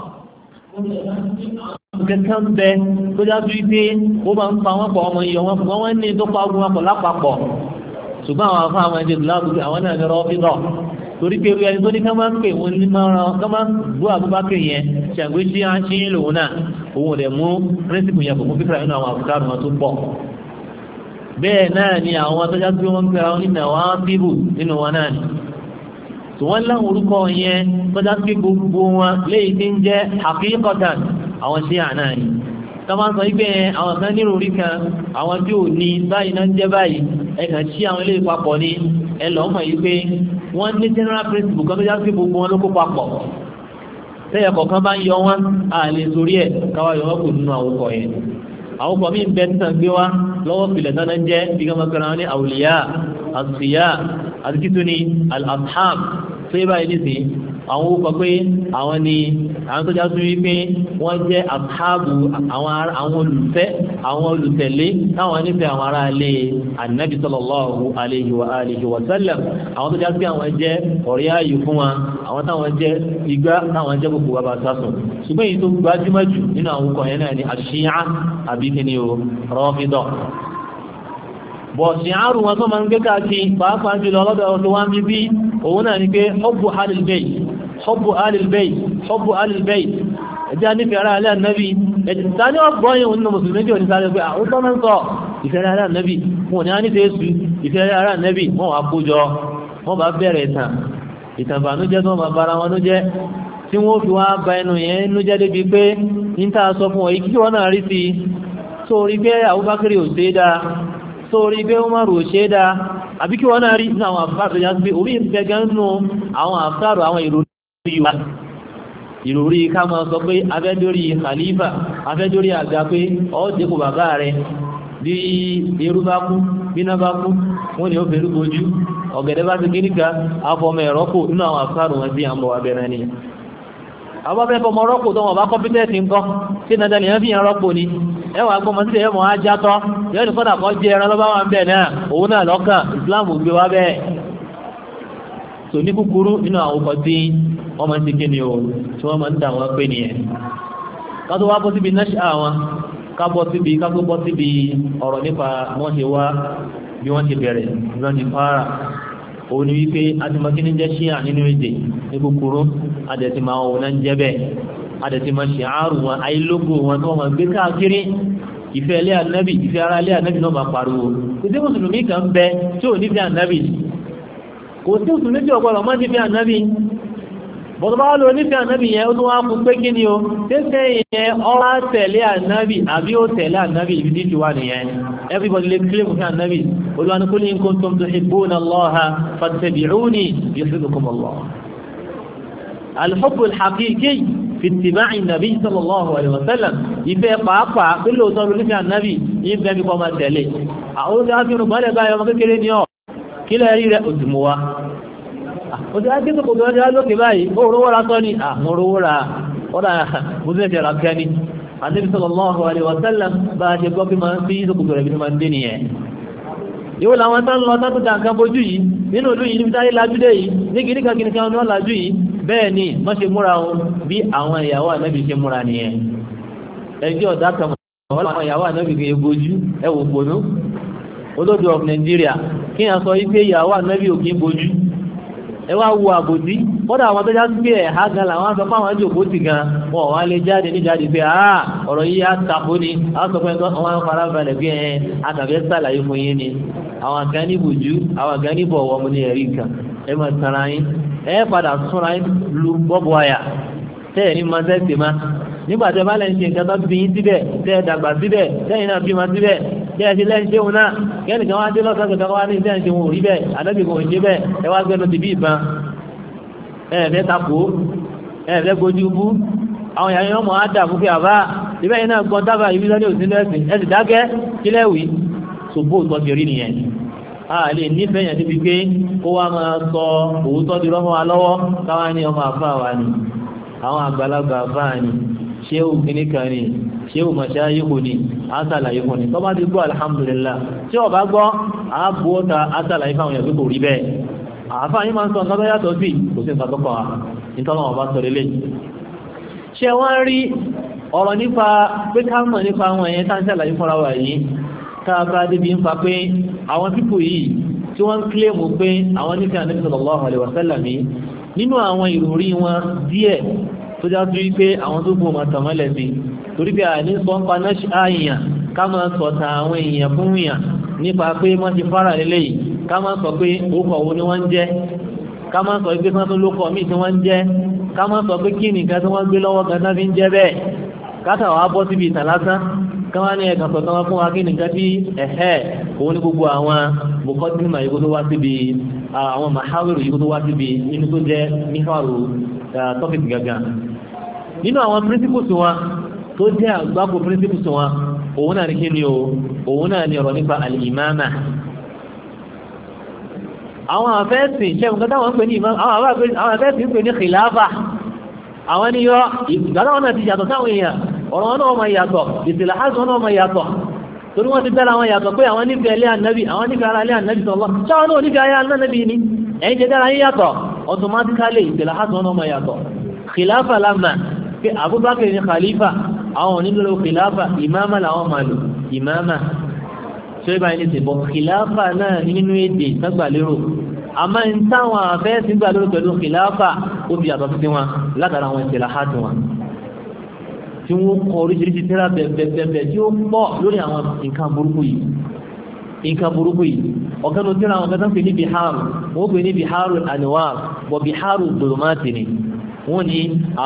[SPEAKER 2] kẹ̀kẹ́ ń bẹ tó dájú pé ó máa ń pa wọ́n pọ̀ ọmọ ìyọ̀ wọn fún wọn ní tó pa ogun wọn pọ̀ lápapọ̀ ṣùgbọ́n àwọn afọ àwọn ẹ̀jẹ̀ láàbùkù àwọn náà ní rọ́ọ̀fíìdọ̀ torí pé ẹni tó ní ká máa ń pè wọn ní máa ká máa ń bú Abubakar yẹn ṣàgbé tí a ń ṣe lòun náà òun ò dẹ̀ mú píríncípù yẹn kò mú fífúra nínú àwọn àbùkárù wọn tó pọ̀ bẹ́ẹ̀ náà ni àwọn atọ́já tí wọ́n ń pera wọn nínú àwọn bíbù nínú wọn náà ni tí wọ́n láwọn orúkọ yẹn tọ́já pé gbogbo wọn léyìí tí ń jẹ́ haqiqatan àwọn sí àná ni tó máa ń sọ wípé àwọn kan nírò orí kan àwọn tí ò ní báyìí náà ń jẹ́ báyìí ẹ̀kàn tí àwọn ilé papọ̀ ní ẹlọ́mọ̀ yìí pé wọ́n ní general principle kan tó já sí gbogbo wọn ló kó papọ̀ tẹ́yẹ kọ̀ọ̀kan bá ń yọ wọn àlè sórí ẹ̀ káwà yọ wọ́n kò nínú àwòkọ̀ yẹn àwòkọ̀ mí ń bẹ títàn gbé wá lọ́wọ́ pìlẹ̀ tán ń jẹ́ bí kọ́mọ kan ní àwòlíyà àṣìyà àti kìtù ní al-ashab tó yẹ báyìí nìsí àwọn orúkọ pé àwọn ni àwọn tó já sí wípé wọ́n jẹ́ àbáàbù àwọn olùfẹ́ àwọn olùtẹ̀lé táwọn nífẹ̀ẹ́ àwọn ará ilé ànábì sallallahu alayhi wa alihi wa sallam àwọn tó já sí àwọn jẹ́ ọ̀rẹ́ ayò fún wa àwọn táwọn jẹ́ igbá táwọn jẹ́ gbogbo bàbá sásùn ṣùgbọ́n èyí tó gbajúmọ̀ jù nínú àwọn orúkọ yẹn náà ni àṣíyá àbí kíni o rọ́fídọ̀ bọ̀ọ̀sì àrùn wọn tó máa ń gbé káàkiri pàápàá jùlọ lọ́dọ̀ ọdún wá ń bí òun náà ni pé hubbu ahlil bayt hubbu ahlil bayt hubbu ahlil bayt ẹjá nífẹ̀ẹ́ ara alẹ́ ànábì ẹ̀tìta ní ọgbọ́n yìí nínú mùsùlùmí tí ò ní sáré pé àwọn tó máa ń sọ ìfẹ́ ara ànábì wọn ni a ní tẹ́sù ìfẹ́ ara ànábì wọn wà kójọ wọn bá bẹ̀rẹ̀ ìtàn ìbànújẹ́ tó máa bára wọn nújẹ́ tí wọ́n fi wá ba ẹnu yẹn nújẹ́ débi pé ní tá a sọ fún ọ kí wọ́n náà rí sí sórí pé Abubakar ò ṣe é dáa sórí pé Umaru ò ṣe é dáa àbí kí wọ́n náà rí ní àwọn àfáàrù yá sí pé orí ìgbẹ̀gẹ́ nínú àwọn àfáàrù àwọn ìròrí ká máa sọ pé afẹ́dórí khalifa afẹ́dórí àga pé ọ́ dẹ́kù bàbá rẹ̀ bí irú bá kú bíná bá kú wọ́n ni ó fẹ́rú bojú ọ̀gẹ̀dẹ̀ bá ti kíníkà afọmọ ẹ̀rọ́kù nínú àwọn àfáàrù wọn sí àmọ́ abẹ́rẹ́ ni àbọ́bẹ́ fọmọ rọ́pò tó wọ́n bá kọ́pítẹ́ẹ̀tì ń kọ́ tí dandan nìyàn fi hàn rọ́pò ni ẹwà gbọmọ sílẹ̀ ẹmọ ajátọ́ yóò ní kọ́dà kọ́ jẹ́ ẹran lọ́bá wà ń bẹ̀ náà òun náà lọ́kàn ìsìláàmù gbé wá bẹ́ẹ̀ tò ní kúkúrú nínú àwọn ọkọ̀ tí wọ́n máa ń ti kíni o tí wọ́n máa ń dà wọ́n pé nìyẹn ká tó wá bọ́ síbi náṣà wọn ká bọ́ síbi ọ̀rọ̀ nípa wọ́n ṣe wá bí wọ́n ti bẹ̀rẹ̀ bí wọ́n ti fara òun ni wípé adìmọ́kíní jẹ́ ṣíà nínú èdè ní kúkúrú adẹ̀tìmọ̀ àwọn òun náà ń jẹ́ bẹ́ẹ̀ adẹ̀tìmọ̀ ṣe àárùn wọn ayélógó wọn tó wọn gbé káàkiri ìfẹ́ ilé ànábì ìfẹ́ ara ilé ànábì náà máa pariwo kò sí mùsùlùmí kan bẹ tí ò nífẹ̀ẹ́ ànábì kò sí mùsùlùmí tí ọ̀pọ̀lọ̀ mọ́ nífẹ̀ẹ́ ànábì bọ̀dọ̀ bá lọ nífẹ̀ẹ́ ànábì yẹn ó tún wá fún pé kí ni o tẹ́sẹ̀ yẹn ọwá tẹ̀lé ànábì àbí ó tẹ̀lé ànábì ibi tí ti wà nìyẹn everybody lè kílé fún ànábì olúwa ní kul in kuntum tuhibbuna Allaha fattabi'uni yuhibbukum Allah al-hubbu al-haqiqi fi ittiba'i an-nabi sallallahu alayhi wa sallam ìfẹ́ pàápàá pé lóòótọ́ ló nífẹ̀ẹ́ ànábì ìfẹ́ bí kò máa tẹ̀lé àwọn olùdó àfihàn gbọ́dẹ̀ báyọ̀ ọmọ kékeré ni ọ̀ kí lẹ́rí rẹ̀ òsìmọ̀ wa ó ti á dé tó kò tó ọjọ́ lókè báyìí ó rówó ra tọ́ ni àwọn rówó ra ọ̀dà mùsùlùmí ẹ̀rọ kẹ́ni Ànábì sallallahu alaihi wa sallam bá a ṣe gbọ́ bí máa ń fi ìsòkòtò rẹ̀ bí máa ń dé nìyẹn yóò làwọn tán lọ tán tó dà nǹkan bójú yìí nínú ìlú yìí níbi táyé lájúdé yìí ní kìnnìkan kìnnìkan ní wọ́n lájú yìí bẹ́ẹ̀ ni wọ́n ṣe múra wọn bí àwọn ìyàwó Ànábì ṣe múra nìyẹn ẹjọ́ ọ̀dà kan àwọn ìyàwó Ànábì kì í bojú ẹwò gbònú olódò of Nigeria kí n sọ wípé ìyàwó Ànábì ò kí ń bojú ẹ wá wo àbòdí kódà àwọn tó já sí pé ẹ̀há gan làwọn sọ fáwọn jòkó ti gan wọn wá lè jáde ní jáde pé ọ̀rọ̀ yìí á tako ni a sọ pé wọ́n fara balẹ̀ bí ẹ̀ akàfẹ́ sàlàyé fún yín ni àwọn kan ní bòjú àwọn kan ní bọ̀wọ̀ mu ní ẹ̀rí kan ẹ máa tara yín ẹ padà súnra yín lu bọ́bọ̀ àyà tẹ́ẹ̀ ní máa tẹ́sí ma nígbà tẹ́ bá lẹ́yìn ṣe nǹkan tó bí yín síbẹ̀ tẹ́ dàgbà síbẹ̀ tẹ́yìn náà bí ma síbẹ̀ tẹ́ ṣe lẹ́yìn ṣe òun náà kẹ́ni kan wá dé lọ́sọ̀ọ̀sọ̀ wá ní ìṣẹ́ ṣe wọn ò rí bẹ́ẹ̀ àdọ́bì kan ò ṣe bẹ́ẹ̀ ẹ wá gbẹ́nu ti bí ìbọn ẹ̀ẹ̀fẹ́ takò ẹ̀ẹ̀fẹ́ gojú bú àwọn ìyàwó ọmọ ádà fún pé àbá ibẹ̀ yìí náà gbọ́n tábà ibi lọ́dẹ̀ òsínú ẹ̀sìn ẹ̀sì dákẹ́ kílẹ̀wì ṣògbó òtọ́ ti rí nìyẹn a lè nífẹ̀ẹ́ yẹn níbi pé ó wá máa sọ òótọ́ di rọ́mọ́ wa lọ́wọ́ káwá ní ọmọ àfáà wa ni àwọn àgbàlagbà àfáà ni ṣéhù kìníkà ni ṣéhù mọ̀ṣáyíkò ni àṣàlàyé fún ni tó bá ti gbọ́ alhamdulillah tí ó bá gbọ́ àbúọ́ta àṣàlàyé fáwọn èèyàn pé kò rí bẹ́ẹ̀ àfáà yí máa ń sọ nǹkan tó yàtọ̀ sí kò sí nǹkan tó kọ̀ ìtọ́lọ́wọ̀n bá sọ lélẹ̀ ṣe wọ́n rí ọ̀rọ̀ nípa pé ká mọ̀ nípa àwọn èèyàn tá ń ṣàlàyé fúnra wà yìí káàkiri débi ń fa pé àwọn pípò yìí tí wọ́n ń kílèmù pé àwọn nífẹ̀ẹ́ Ànábì sallallahu alaihi wasallam nínú àwọn ìròrí wọn díẹ̀ tó já sí wípé àwọn tó gbọ́n máa tàmọ́lẹ̀ sí torí pé àní sọ ń paná àyàn ká máa sọ̀tà àwọn èèyàn fún èèyàn nípa pé wọ́n ti fara lélẹ́yìí ká máa sọ pé ókọ̀ wo ni wọ́n ń jẹ́ ká máa sọ pé sọ́tún lókọ̀ míì tí wọ́n ń jẹ́ ká máa sọ pé kí nìkan tí wọ́n gbé lọ́wọ́ gan fi ń jẹ́ bẹ́ẹ̀ káta wàá bọ́ síbi ìtàn lásán ká wá ní ẹ̀kan sọ̀tàn wọn fún wa kí nìkan tí òun ní gbogbo àwọn mọ̀kọ́tìmọ̀ yìí kó tó wá síbi àwọn màháwìrì yìí kó tó wá síbi inú tó jẹ́ níhàrù tọ́fìtì gangan nínú àwọn principles wọn tó jẹ́ àgbákò principles wọn òun náà ní kí ni òun náà ní ọ̀rọ̀ nípa al-imama àwọn àfẹ́sìn ṣẹ́gun kátà wọ́n pè ní ìmọ̀ àwọn àfẹ́sìn pè ní khilafa àwọn ni yọ ìgbàláwọn náà ti yàtọ̀ sáwọn èèyàn ọ̀rọ̀ náà ma yàtọ̀ ìsìláhásùn náà ma yàtọ̀ torí wọ́n ti dára wọn yàtọ̀ pé àwọn nífẹ̀ẹ́ ilé ànábì àwọn nífẹ̀ẹ́ ara ilé ànábì sọ́lọ́ ṣáwọn náà nífẹ̀ẹ́ ayé ànábì ni ẹ̀yìn jẹ́ dára yín yàtọ̀ automatically ìsìláhásùn náà ma yàtọ̀ khilafa lamma pé Abubakar ni khalifa àwọn onílò khilafa imama làwọn màlù imama ṣe bá ní ṣe bọ̀ khilafa náà nínú èdè tágbàlérò àmá ń táwọn àfẹ́sí gbàlérò pẹ̀lú khilafa ó fi àtọ̀ sí wọn látara wọn ìṣẹ̀lá hàtì wọn tí wọ́n kọ oríṣiríṣi tẹ́lá bẹ̀bẹ̀bẹ̀ tí ó pọ̀ lórí àwọn nǹkan burúkú yìí ọ̀kan ló tẹ́lá àwọn kẹta ń pè ní biharu wọ́n pè ní biharu anwar bọ̀ biharu dolomati ni wọ́n ní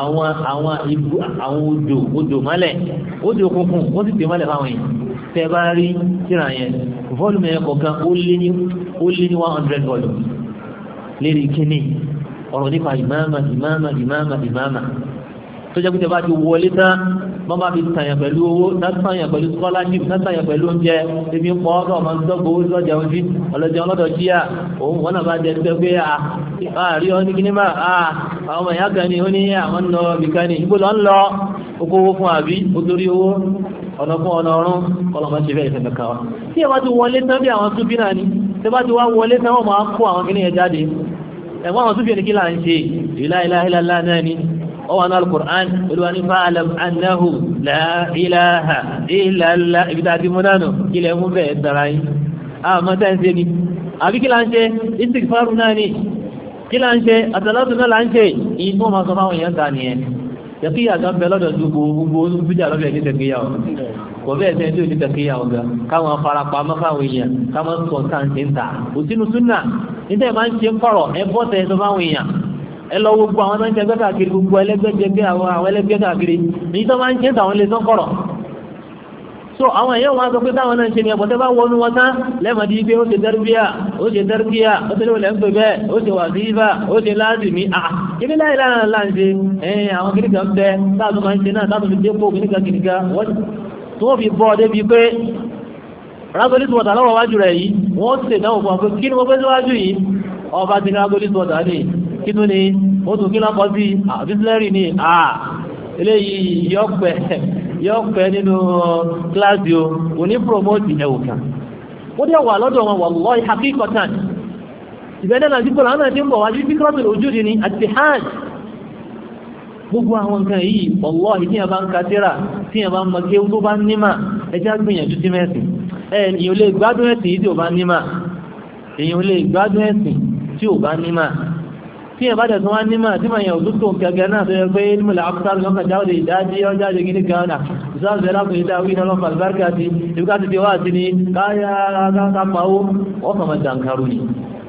[SPEAKER 2] àwọn odò mọ́lẹ̀ odò kúnkún wọ́n sì tẹ́ mọ́lẹ̀ fáwọn yìí tẹ́ bá rí tíra yẹn volume yẹn kọ̀ọ̀kan ó lé ní 100 volume lérí kíní ọ̀rọ̀ nípa ìmáàmà tó jẹ́ pé bá ti wọlé tán wọ́n bá fi tàyàn pẹ̀lú owó tàyàn pẹ̀lú scholarship tàyàn pẹ̀lú oúnjẹ ebi ń pọ̀ ọ́dọ̀ ọmọ ìdọ́gbò owó lọ́jà ojú ọlọ́jà ọlọ́dọ̀ jíà òun wọ́n náà bá jẹ́ pé pé àárí ọ ní kíní bá àwọn ọmọ ìyá kan ní ó ní àwọn ń lọ bìkan ní ìbò lọ ń lọ okòwò fún àbí nítorí owó ọ̀nà fún ọ̀nà ọ̀run ọlọ́mọ ṣe bẹ́ẹ̀ ìfẹ́ kàwá tí ẹ bá ti wọlé tán bí àwọn túbí náà ni tí ẹ bá ti wá wọlé tán wọ́n máa kó àwọn kíní yẹn jáde ẹ̀wọ́n àwọn túbí ẹni kí là ń ṣe la ilaha illallah náà ni ọwọ́n al-Qur'an olúwani fa'alam annahu la ilaha illallah ibi tàbí múnánù ilẹ̀ mú bẹ̀ẹ̀ dára yìí àmọ́ tẹ́ ń ṣe ni àbí kí là ń ṣe istighfaru náà ni kí là ń ṣe àtàlátù náà là ń ṣe ìfún ọmọ sọ fáwọn èèyàn ta nìyẹn tẹ̀kíyà kan bẹ lọ́dọ̀ tó gbogbo bíjà lọ́dọ̀ ní tẹ̀kíyà ọ̀ kò bẹ́ẹ̀ tẹ́ tí ó ní tẹ̀kíyà ọ̀gá káwọn farapamọ́ fáwọn èèyàn káwọn sọ káńtì ń ta òsínú súnà níta máa ń ṣe ń kọ̀rọ̀ ẹ bọ́ tẹ̀ sọ fáwọn èèyàn ẹ lọ gbogbo àwọn tó ń jẹgbẹ́ káàkiri gbogbo ẹlẹ́gbẹ́jẹgbẹ́ àwọn ẹlẹ́gbẹ́ káàkiri èyí tó máa ń ṣe ń tàwọn lè sọ kọ̀rọ̀ so àwọn èèyàn wọn sọ pé táwọn náà ń ṣe ní ẹ̀bọ̀tẹ́ bá wọnú wọn tán lẹ́mọ̀dí pé ó ṣe dẹ́rbíà ó ṣe lóòlẹ̀ ń pè bẹ́ẹ̀ ó ṣe wàzífà ó ṣe láàzìmí ibi láìláà láǹṣe ẹ̀yìn àwọn kìnnìkà ń bẹ táàtù máa ń ṣe náà táàtù fi dépò kìnnìkà tó fi bọ́ débi pé rágólítì wọ̀tà lọ́wọ́ wájú rẹ̀ yìí wọ́n ṣe náà fún ọkọ̀ kí ni mo fẹ́ síwájú yìí ọba ti rágólítì wọ̀tà ní kí tún ni ó tún kí lọ́kọ́ sí àbísílẹ́rì ní eléyìí yọ́ pẹ́ nínú kíláàsì o kò ní promote ẹ̀wùkà ó dẹ̀ wà lọ́dọ̀ wọn wallahi haqiqatan ìbẹ̀dẹ̀ náà dípò láwọn tí ń bọ̀ wájú bí kọ́sùn ojúdi ni àti hajj gbogbo àwọn nǹkan yìí wallahi tí a bá ń ka tírà tí a bá ń mọ̀ké tó bá nímà ẹjá gbìyànjú sí mẹ́sìn èyàn lè gbádùn ẹ̀sìn tí ò bá nímà èyàn lè gbádùn ẹ̀sìn tí ò bá nímà tí ẹ bá dẹ̀ tó wá nímà tí ma yàn òtútù kẹgẹ náà tó yẹ pé nímọ̀lẹ̀ aftar lọ́kà jáwé ìdájí ọjáde gíní gánà ìsáàzẹ̀ lápẹ̀ ìdáwí iná lọ́fà albárkà ti ibùká ti wá sí ní káyàkápáwó ọkàmà jàǹkarù ni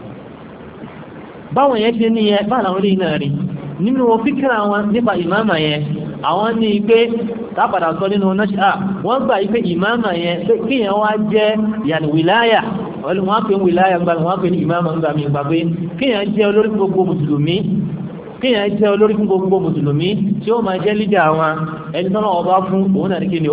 [SPEAKER 2] báwọn yẹn ti ní ẹ bá làwọn orí náà rí nínú fíkìrà wọn nípa ìmáàmà yẹn àwọn ní pé tápàdà sọ nínú náṣà wọ́n gbà pé ìmáàmà yẹn kíyàn wá jẹ́ yàní wìláyà wọ́n pè ń wìláyà gbà wọ́n pè ní ìmáàmà ń gbà mí gbà pé kíyàn jẹ́ olórí fún gbogbo mùsùlùmí tí ó máa jẹ́ lídà wọn ẹni tọ́nà ọba fún òun náà ní kí ni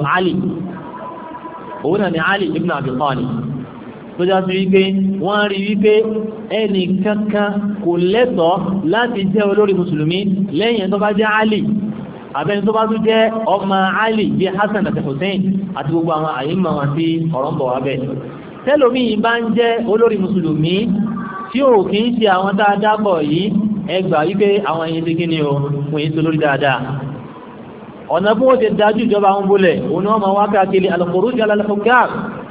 [SPEAKER 2] Ali ibn Abi Talib tó já sí wípé wọ́n rí wípé ẹni kankan kò lẹ́tọ̀ọ́ láti jẹ́ olórí mùsùlùmí lẹ́yìn tó bá jẹ́ Ali àbẹ́ni tó bá tún jẹ́ ọmọ Ali bí Hassan àti Hussein àti gbogbo àwọn àyíma wọn sí ọ̀rọ̀ ń bọ̀ wá bẹ́ẹ̀ tẹ́lómi bá ń jẹ́ olórí mùsùlùmí tí ò kí ń ṣe àwọn dáadáa bọ̀ yìí ẹgbà wípé àwọn ẹyin ti kí ni o fún èyí tó lórí dáadáa ọ̀nà bí wọ́n ti dájú ìjọba àwọn bólẹ̀ òun wọ́n máa wá káàkiri al-khuruj ala al-hukam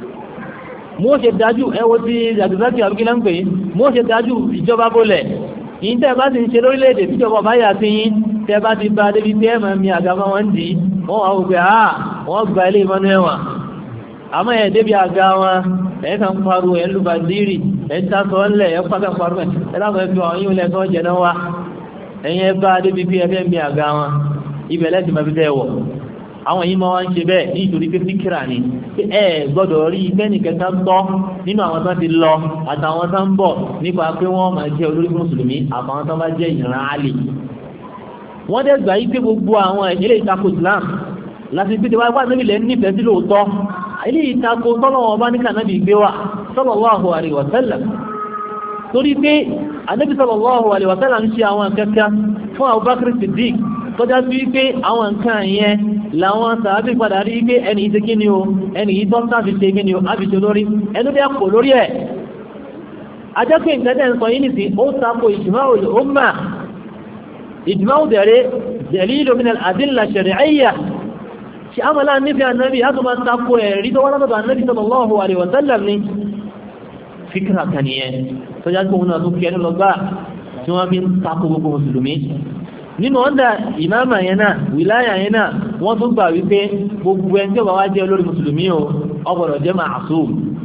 [SPEAKER 2] mo ṣe dájú ẹwọ́ tí àgbẹ̀sáti àbúkílá ń pè mo ṣe dájú ìjọba bólẹ̀ yìí tẹ́ bá ti ń ṣe lórílẹ̀-èdè tíjọba báyà sí yín tẹ́ bá ti bá débi tẹ́ mọ̀ mi àgàmọ́ wọn dì í wọ́n wá wọ́pẹ́ wọ́n gba ilé ìmọ̀nú ẹ̀wọ̀n àmọ́ ẹ̀ débi àga wọn ẹ̀ kan paru ẹ̀ lùbà dírì ẹ̀ tásọ ńlẹ̀ ẹ̀ pàkà paru ẹ̀ láwọn ẹ̀fọ́ àwọn yíò lẹ́tọ́ jẹ náà wá ẹ̀yìn ẹ̀ bá débi bí ẹ̀fẹ́ mi àga wọn ibẹ̀ lẹ́sìn mọ̀ fi tẹ́ wọ̀ àwọn yìí máa ń ṣe bẹ́ẹ̀ ní ìtorí pé fíkìrà ni pé ẹ gbọ́dọ̀ rí bẹ́nìkẹta tọ́ nínú àwọn tán ti lọ àtàwọn tán ń bọ̀ nípa pé wọ́n máa jẹ́ olórí mùsùlùmí àfàwọn tán bá jẹ́ ìran Àlì wọ́n dẹ̀ gbà yí pé gbogbo àwọn ilé ìtakò Islam láti pé tẹwàá wà níbi lẹ́ nífẹ̀ẹ́ sí lóòótọ́ ilé ìtakò tọ́lọ́wọ́ bá ní kànábì gbé wà sallallahu alaihi wa sallam torí pé Ànábì sallallahu alaihi wa sallam ń ṣe àwọn kẹ́kẹ́ fún Abubakar Siddiq tọ́já sí wípé àwọn nǹkan yẹn làwọn sàábì padà rí wípé ẹni ìṣe kí ni o ẹni ìtọ́ sáfi ṣe kí ni o ábìṣe lórí ẹnu bí a kò lórí ẹ̀ ajẹ́pẹ́ ìtẹ́tẹ́ ń sọ yìí nìsí ó tako ijma'ul umma ijma'u dẹ̀rẹ́ dalilu min al-adilla shar'iyya ṣe àmàlà nífẹ̀ẹ́ ànábì á tó máa tako ẹ̀rí tó wọ́n látọ̀dọ̀ ànábì sallallahu alaihi wa sallam ni fíkra kan yẹn tọ́já sí òun náà tó kí ẹnu lọ gbá tí wọ́n fi ń tako gbogbo mùsùlùmí nínú ọ̀dá ìmáàmà yẹn náà wìláyà yẹn náà wọ́n tún gbà wípé gbogbo ẹni tí ó bá wá jẹ́ olórí mùsùlùmí ó gbọ́dọ̀ jẹ́ ma'sum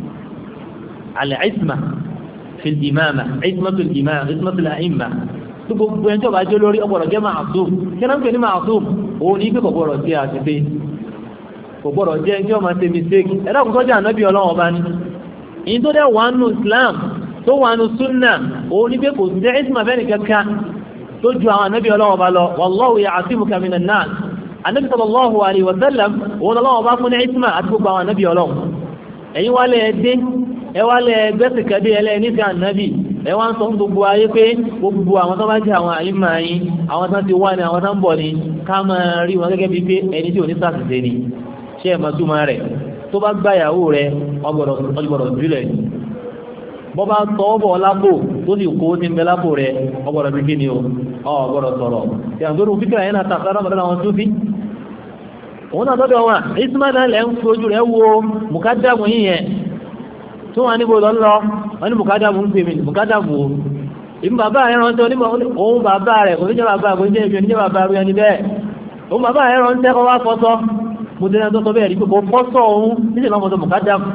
[SPEAKER 2] al-isma fi al-imama ismatul imam ismatul a'imma tó gbogbo ẹni tí ó bá jẹ́ olórí ó gbọ́dọ̀ jẹ́ ma'sum kí náà ń pè ní ma'sum òun ní pé kò gbọ́dọ̀ jẹ́ àṣìṣe kò gbọ́dọ̀ jẹ́ ẹni tí ó máa ṣe mistake ẹ̀dá kò sọ́jà ànábì ọlọ́wọ́ bá ní ìyí tó dẹ̀ wà nù Islam tó wà nù sunna òun ní pé kò jẹ́ isma bẹ́ẹ̀ ni kankan tó ju àwọn ànábì ọlọ́wọ́ bá lọ wallahu ya'asimuka minan nas ànábì sallallahu alaihi wa sallam òun ọlọ́wọ́ bá fún ní isma àti gbogbo àwọn ànábì ọlọ́wọ́ ẹ̀yin wálé ẹdẹ́ ẹwálé gbẹ́sìkẹ́dé ẹlẹ́nífẹ́ ànábì ẹwà ń sọ fún gbogbo ayé pé gbogbo àwọn tó bá jẹ́ àwọn àyíma yín àwọn tán ti wá ní àwọn tán bọ̀ ní ká máa rí wọn gẹ́gẹ́ bí pé ẹni tí ò ní sàtìsẹ́ ni ṣé ẹ̀ máa túmọ̀ rẹ̀ tó bá gbáyàwó rẹ̀ ọgbọ̀dọ̀ jùlẹ̀ bọ́ bá tọ́ọ̀bọ̀ lápò tó sì kó tí ń bẹ lápò rẹ̀ ọgbọ̀dọ̀ bí kíni ọgbọ̀dọ̀ sọ̀rọ̀ tí a ń gbọ́rù fíkà yẹn náà tàkàrà mọ̀dá àwọn tó fi òun náà tọ́dọ̀ wọn ismail lẹ́ ń fojú rẹ̀ wo mùkádàmù yìnyẹn tó wà níbo lọ́lọ́ wọ́n ní mùkádàmù ń pè mí mùkádàmù ìmú bàbá rẹ̀ rántí onímọ̀ òun bàbá rẹ̀ kò ní jẹ́ bàbá kò ní jẹ́ ìfẹ́ ní jẹ́ bàbá rẹ̀ ní bẹ́ẹ̀ òun bàbá rẹ̀ rántí ẹkọ wá fọ́sọ́ mo tẹ́lẹ̀ tó sọ bẹ́ẹ̀ rí pé kò fọ́sọ́ òun níṣẹ́ lọ́mọdé mùkádàmù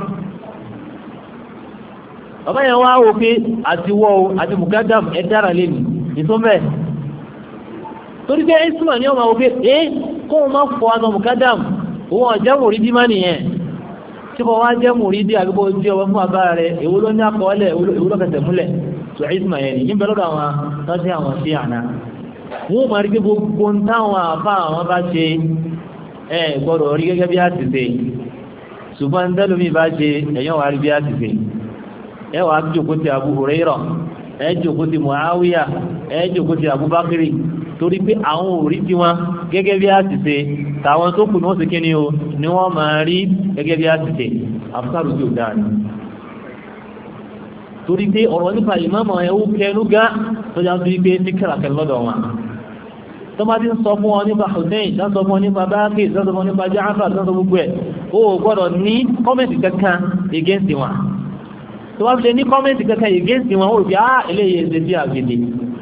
[SPEAKER 2] bàbá yẹn wá wò pé àti wọ́ àti mùkádàmù ẹ dára lé ní tó mẹ́ torí pé ìsúnmọ̀ ní ọmọ òfin kó o má fọ́ àtọ̀ mùkádàmù òun ọ̀jẹ́ mùrídí má nìyẹn tí kò wá jẹ́ mùrídí àgbébọ̀ ojú ọwọ́ fún bàbá rẹ̀ èwo ló ní àkọọ́lẹ̀ èwo ló fẹsẹ̀ múlẹ̀ tó ìsúnmọ̀ yẹn ní bẹ́ẹ̀ lọ́dọ̀ àwọn tọ́jú àwọn sí àná wọ́n máa rí pé gbogbo ń táwọn àbá àwọn bá ṣe gbọ́dọ̀ rí gẹ́gẹ́ bí àtìsẹ́ ṣùgbọ́n tẹ́lómi bá ṣe ẹ̀yàn wà rí bí àtìsẹ́ ẹ wà jókòó ti Abu Hurairah ẹ jókòó ti Muawiya ẹ jókòó ti Abubakar torí pé àwọn ò rí tí wọn gẹ́gẹ́ bí àtìsẹ́ tàwọn tó kù ní wọ́n sì kí ni o ni wọ́n máa rí gẹ́gẹ́ bí àtìsẹ́ àfúkàrù tí ò dáa ni torí pé ọ̀rọ̀ nípa ìmáàmù ẹ̀wú kẹnu gá tó já sí pé ní kẹ́ràkẹ́ lọ́dọ̀ wọn tó bá ti ń sọ fún wọn nípa Hussein tó sọ fún wọn nípa Baqi tó sọ fún wọn nípa Ja'far tó sọ gbogbo ẹ̀ ó gbọ́dọ̀ ní kọ́mẹ̀ntì kankan against wọn tó bá fi lè ní kọ́mẹ̀ntì kankan against wọn ó rí eléyìí ẹ̀sẹ̀ sí àgbèdè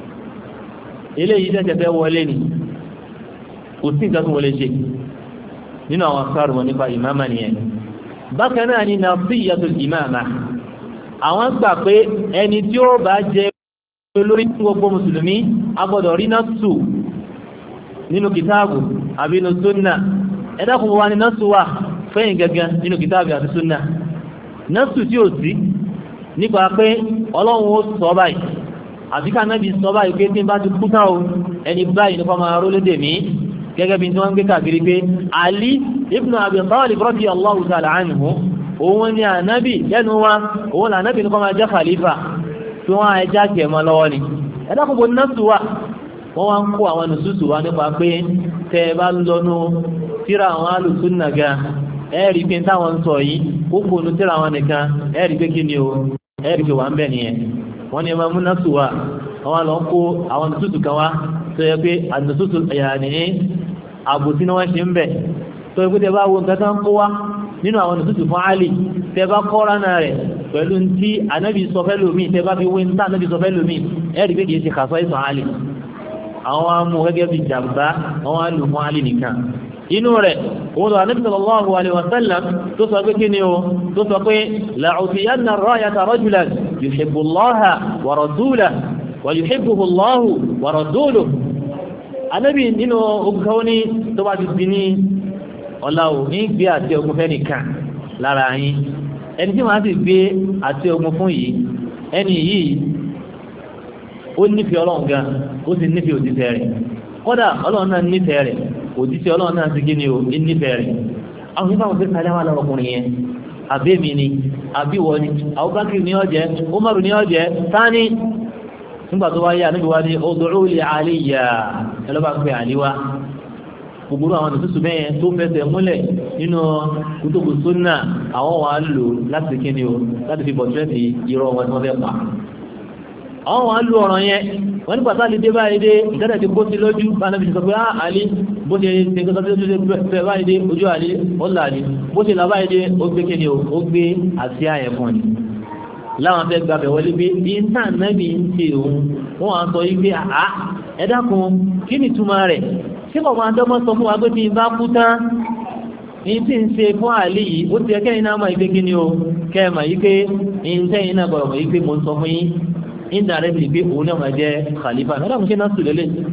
[SPEAKER 2] eléyìí tẹ́tẹ́ fẹ́ wọlé ni kò sí nǹkan tó wọlé ṣe nínú àwọn afárò wọn nípa ìmáàmà nìyẹn bákan náà ni nasiyatul imama àwọn gbà pé ẹni tí ó bá jẹ olórí gbogbo mùsùlùmí agbọ́dọ̀ rí násù nínú kìtàbù àbí nínú súnnà ẹ̀dàkùn wa ni násù wà fẹ́yìn gẹ́gẹ́ nínú kìtàbù àti súnnà násù tí ó sí nípa pé ọlọ́run ó sọ báyìí àti ká náàbí sọ báyìí pé tí n bá ti kú tán o ẹni báyìí nípa máa rólédè mí gẹ́gẹ́ bí tí wọ́n ń gbé kàkiri pé Ali ibn Abi Talib radiyallahu ta'ala anhu òun ni ànábì lẹ́nu wa òun lànábì ní kọ́ máa jẹ́ khalifa tí wọ́n ẹjá kẹmọ lọ́wọ́ ni ẹ̀dàkùnbò nọ́sù wà wọ́n wá ń kó àwọn nùsùsù wá nípa pé tẹ́ bá lọ́nú tíra àwọn alùsùnà ga ẹ̀rí pé táwọn sọ yìí kókò nù tíra àwọn nìkan ẹ̀rí pé kí ni o ẹ̀rí pé wà ń bẹ̀ nìyẹn wọ́n ni ẹmọ nọ́sù wà wọ́n lọ kó àwọn nùsùsù kan wá tó yẹ pé ànùsùsù ẹ̀yà ní àbòsí ni wọ́n ṣe ń bẹ̀ tó yẹ pé tẹ́ bá wo nǹkan tán kó wá nínú àwọn nùsùsù fún Àlì tẹ́ bá kọ́ra náà rẹ̀ pẹ̀lú tí anábì sọ fẹ́ lómi tẹ́ bá fi wé ní anábì sọ fẹ́ lómi ẹ̀rí pé kìí ṣe kàfọ́ ìsàn Àlì àwọn amú gẹ́gẹ́ bí jàmbá àwọn alù fún Àlì nìkan inú rẹ̀ òun anábì sallallahu alaihi wasallam tó sọ pé kí ni o tó sọ pé la'utiyanna ar-rayata rajulan yuhibbu Allaha wa rasulahu wa yuhibbuhu Allahu wa rasuluhu anábì nínú ogun ní tó bá ti di ní ọláwò ní gbé àti ogun fẹ́ nìkan lára yín ẹni tí wọ́n ti gbé àti ogun fún yìí ẹni yìí ó nífẹ̀ẹ́ ọlọ́run gan ó sì nífẹ̀ẹ́ òjíṣẹ́ rẹ̀ kódà ọlọ́run náà nífẹ̀ẹ́ rẹ̀ òjíṣẹ́ ọlọ́run náà sì gíní o nífẹ̀ẹ́ rẹ̀ àwọn ìfẹ́ àwọn fẹ́ sáré wà lọ́wọ́ ọkùnrin yẹn àbẹ́mi ni àbíwọ ni Abubakar ní ọjẹ́ Umaru ní ọjẹ́ tání nígbà tó wáyé àníbi wá ní ud'u li Aliyya ẹlọ́bà pé àníwá gbogbo àwọn ìtútù bẹ́ẹ̀ tó fẹsẹ̀ múlẹ̀ nínú kútùbù súnnà àwọn wà lò láti kíni o láti fi bọ̀tírẹ́tì irọ́ wọn tí wọ́n fẹ́ pa àwọn wà lò ọ̀rọ̀ yẹn wọ́n ní pàtàkì dé báyìí dé ìtẹ́lẹ̀ ti bó ti lójú bá náà fi sọ pé àlí bó ṣe ṣe nǹkan tó ṣe fẹ́ báyìí dé ojú àlí ó là ní bó ṣe là báyìí dé ó gbé kíni o ó gbé àti àyẹ̀ fún ni láwọn fẹ́ gbàbẹ̀ wọlé pé ìntàn náà bí ń ṣe òun wọ́n wá sọ yí pé àá ẹ dákun kí ni túmọ̀ rẹ̀ tí kọ̀ máa dọ́mọ́ sọ fún wa pé tí bá kú tán ní tí ń ṣe fún àlè yìí ó ti ẹkẹ́ iná máa ìgbé kí ni o kẹ́ẹ̀mà yí pé in tẹ́ iná gbọ́rọ̀ mọ̀ yí pé mo ń sọ fún yín indirectly pé òun náà máa jẹ́ khalifa náà mú ṣe náà sùn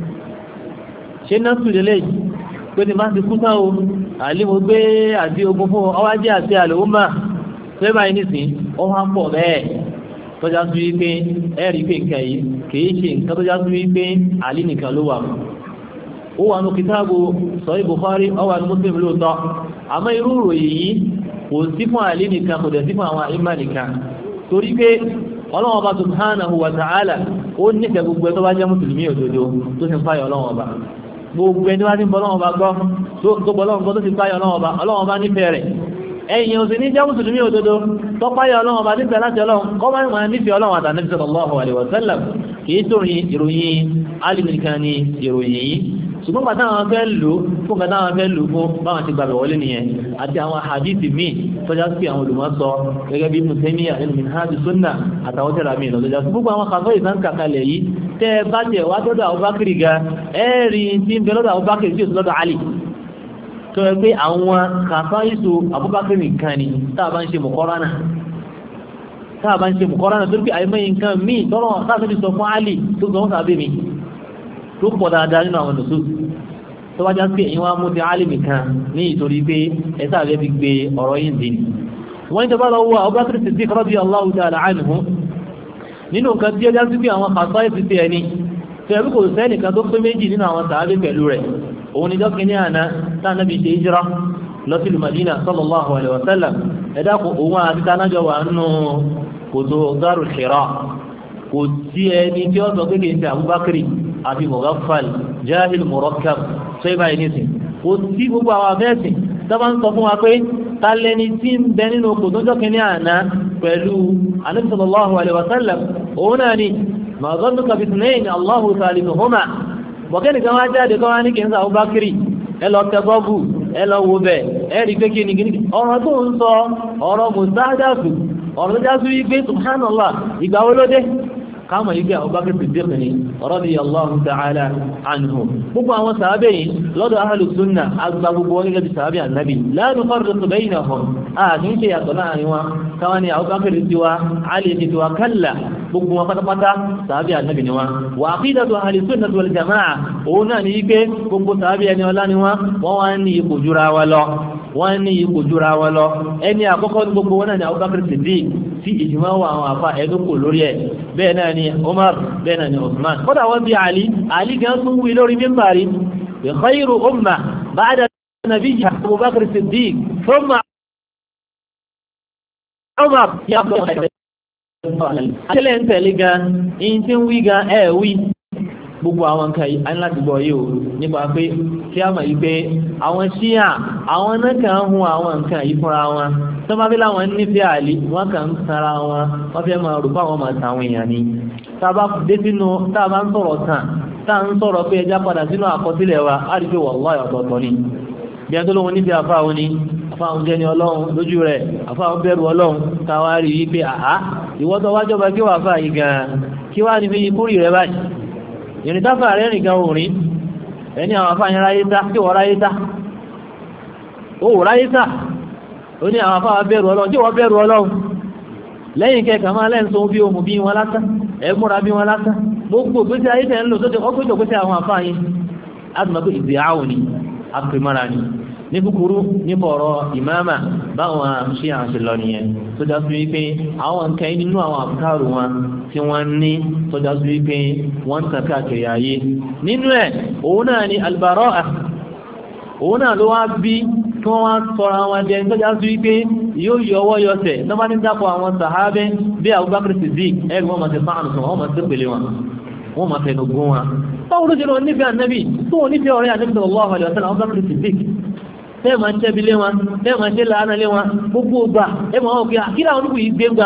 [SPEAKER 2] lélẹ̀ pé tí bá ti kú tán o àlè mo gbé àti ogun fún ọwá jẹ́ àti àlè ó mà fẹ́ báyìí nìsín ó wá pọ̀ bẹ́ẹ̀ tọ́já sí wípé ẹ̀rí pé nǹkan yìí kìí ṣe nǹkan tọ́já sí wípé àlè nìkan ló wà ó wà ní kìtàbù Sahih Bukhari ó wà ní Muslim lóòtọ́ àmọ́ irú ìròyìn yìí kò sí fún Àlí nìkan kò dẹ̀ sí fún àwọn àìmà nìkan torí pé Ọlọ́hun Ọba subhanahu wa ta'ala ó nífẹ̀ẹ́ gbogbo tó bá jẹ́ mùsùlùmí òdodo tó sì ń fáyọ̀ Ọlọ́hun Ọba gbogbo ẹni wá ní bọ́lọ́hun Ọba gbọ́ tó bọ́lọ́hun gbọ́ tó sì fáyọ̀ Ọlọ́hun Ọba nífẹ̀ẹ́ rẹ̀ ẹ̀yin òsì ní jẹ́ mùsùlùmí òdodo tó páyọ̀ Ọlọ́hun Ọba nífẹ̀ẹ́ láti Ọlọ́hun kọ́ máa nífẹ̀ẹ́ Ọlọ́hun àtànẹ́bí sallallahu alaihi wasallam kìí sórin ìròyìn Àlí nìkan ni ìròyìn yìí ṣùgbọ́n pàtà àwọn fẹ́ lò fún kàtà àwọn fẹ́ lò fún báwọn ti gbàgbẹ̀ wọlé nìyẹn àti àwọn hadithi míì tọ́já sí àwọn olùmọ̀ sọ gẹ́gẹ́ bí Ibn Taymiyyah nínú Minhaj Sunnah àtàwọn tẹ́lá mi lọ tọ́já sí gbogbo àwọn kàfọ́ ìsàn kàkalẹ̀ yìí tẹ́ bá tẹ̀ wá tọ́dọ̀ Abubakar ga ẹ̀rí tí ń bẹ lọ́dọ̀ Abubakar tí ó lọ́dọ̀ Ali tó yẹ pé àwọn kàfọ́ ìsù Abubakar nìkan ni táàbá ń ṣe mọ̀kọ́ránà tó bí àìmọ́ nǹkan míì tọ́rọ sáàtọ́bí sọ fún Ali tó sọ sáàbẹ̀ mi tó pọ̀ dáadáa nínú àwọn nùsù tó wájá sí èyí wá mú ti Ali nìkan ní ìtorí pé ẹsà rẹ̀ fi gbé ọ̀rọ̀ yìí dì wọ́n ní tọ́bá lọ́wọ́ Abubakar Siddiq radiyallahu ta'ala anhu nínú nǹkan tí ó já sí pé àwọn kàtọ́ ìsì ti ẹni tẹ̀lú kò sẹ́nìkan tó pé méjì nínú àwọn sàábẹ̀ pẹ̀lú rẹ̀ òun ni jọ́kì ní àná tánàbí ṣe hijira lọ sí Madina sallallahu alaihi wasallam ẹ̀dàkùn òun àti tánájọ wà nínú kòtò Gharul Hira kò sí ẹni tí ó sọ pé kìí ṣe Abubakar àti Mughaffal jahil murakkab ṣe báyìí nìsín kò sí gbogbo àwọn abẹ́ẹ̀sìn tọ́bá ń sọ fún wa pé tálẹ́ni tí ń bẹ nínú kòtò jọ́kì ní àná pẹ̀lú Ànábì sallallahu alaihi wasallam òun náà ni ma zannuka bithnayni Allahu thalithuhuma bọ̀kẹ́ni kan wá jáde kan wá ní kí n sa Abubakiri ẹlọ tẹgọ́bù ẹlọ wo bẹ̀ ẹ̀rí pé kí ni ọ̀rọ̀ tó ń sọ ọ̀rọ̀ mùsáàdáàfù ọ̀rọ̀ tó jású wípé subhanallah ìgbà wo ló dé káàmà yìí bí Abubakar Siddiq ni radiyallahu ta'ala anhu gbogbo àwọn sàábẹ̀ yìí lọ́dọ̀ ahlus sunnah agbá gbogbo wọn gẹ́gẹ́ bí sàábẹ̀ annabi la nufarriqu baynahum kì í ṣe yàtọ̀ láàrin wọn káwọn ni Abubakar tiwa Ali tiwa kalla gbogbo wọn pátápátá sàábẹ̀ annabi ni wọn wa aqidatu ahlus sunnah wal jama'a òun náà ní wípé gbogbo sàábẹ̀ ẹni ọlá ni wọn wá ní ipò jura wọn lọ ẹni àkọ́kọ́ ní gbogbo wọn náà ni Abubakar Siddiq tí ìjìmọ̀ wà àwọn àfá ẹ̀dùn kò lórí ẹ̀ bẹ́ẹ̀ náà ni Umar bẹ́ẹ̀ náà ni Uthman kódà wọ́n bí Ali gan tún wí lórí mímbàrí bi khayru umma ba'da nabiyyi Abubakar Siddiq thumma Umar ya àtẹ́lẹ̀ ń tẹ̀lé gan in tí ń wí gan wí gbogbo àwọn nǹkan yìí àní láti gbọ́ yìí o nípa pé kí a mọ̀ yìí pé àwọn ṣíà àwọn náà kàn ń hun àwọn nǹkan yìí fúnra wọn tó máa fi láwọn nífẹ̀ẹ́ Àlí wọ́n kàn ń tara wọn wọ́n fẹ́ máa rò fáwọn máa tàwọn èèyàn ni tábà dé sínú tábà ń sọ̀rọ̀ tàn táà ń sọ̀rọ̀ pé ẹja padà sínú àkọsílẹ̀ wa á rí pé wallahi ọ̀tọ̀ọ̀tọ̀ ni bí ẹni tó lóun nífẹ̀ẹ́ àfáwọn ni àfáwọn jẹ́ ni Ọlọ́run lójú rẹ̀ àfáwọn bẹ̀rù Ọlọ́run táwa rí i pé àhá ìwọ́tọ̀ wájọba kí wà fà yìí gan kí wá ní fi ikúrì rẹ̀ báyìí ìrìn táfà rẹ̀ rìn gan òrin ẹni àwọn afáyín ráyétá tí wọ́n ráyétá ó ráyétá ó ní àwọn afáwà bẹ̀rù Ọlọ́run tí wọ́n bẹ̀rù Ọlọ́run lẹ́yìn kẹkà máa lẹ́nso bí ohun bí wọn látá ẹgbúra bí wọn látá gbogbo gbésí ayé tẹ́ ń lò sójú ọgbẹ́jọ gbésí àwọn afáyín azùmọ̀kú ìdíyàwó ni akrimara ni ní kúkúrú nípa ọ̀rọ̀ ìmáàmà báwọn ṣe àṣẹ lọ nìyẹn tó já sí wípé àwọn nǹkan nínú àwọn àbúkárù wọn tí wọ́n ní tó já sí wípé wọ́n ń tàkà kiri ayé nínú ẹ̀ òun náà ni albara'a òun náà ló wá bí kí wọ́n wá sọ́ra wọn jẹ́ tó já sí wípé yóò yọ ọwọ́ yọsẹ̀ tó bá ní dápọ̀ àwọn sàhábẹ́ bí Abubakar Siddiq ẹgbẹ́ wọn máa ti fáànù sọ wọn máa ti pèlè wọn wọ́n máa fẹnu gún wọn báwo ló ṣe lọ nífẹ̀ẹ́ ànábì tó wọn nífẹ̀ẹ́ ọ̀rẹ́ ànábì sallallahu alaihi wasallam Abubakar Siddiq tẹ́ẹ̀mà ń tẹ́bi lé wọn tẹ́ẹ̀mà ń tẹ́ láàánà lé wọn gbogbo ọgbà ẹmọ ọgbà kí láwọn olùkù yìí gbé ń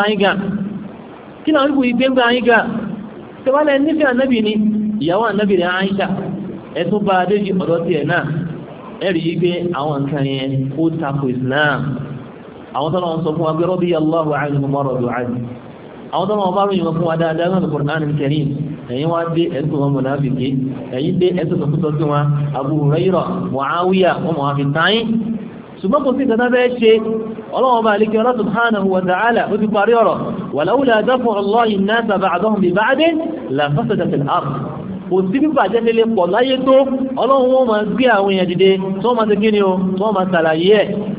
[SPEAKER 2] gbà yín ga tẹ́wàlẹ̀ nífẹ̀ẹ́ ànábì ni ìyàwó ànábì rẹ̀ Àìṣà ẹ̀tún bá adéjì ọ̀dọ́ tí ẹ̀ náà ẹ̀rí yí pé àwọn nǹkan yẹn ó tako Islam àwọn tọ́lọ́ wọn sọ fún wa pé radiyallahu anhum wa radu anhu àwọn tọ́lọ́ wọn bá ròyìn wọn fún wa dáadáa náà Al-Qur'an al-Karim ẹ̀yin wá dé ẹ̀sùn wọn mùnáfìkí ẹ̀yin dé ẹ̀sùn tó kútọ́ sí wọn Abu Hurairah Muawiya wọn mọ̀ àfi táyín ṣùgbọ́n kò sí ìtàtà bẹ́ẹ̀ ṣe ọlọ́wọ́n bá alikẹ́ Allah subhanahu wa ta'ala ó ti parí ọ̀rọ̀ walawla daf'u Allahi an-nasa ba'dahum bi ba'din la fasadatil ard kò sí bíbà jẹ́lẹ́lẹ́ pọ̀ láyé tó ọlọ́run wọn máa gbé àwọn èèyàn dìde tí wọ́n máa ṣe kíni o tí wọ́n máa ṣàlàyé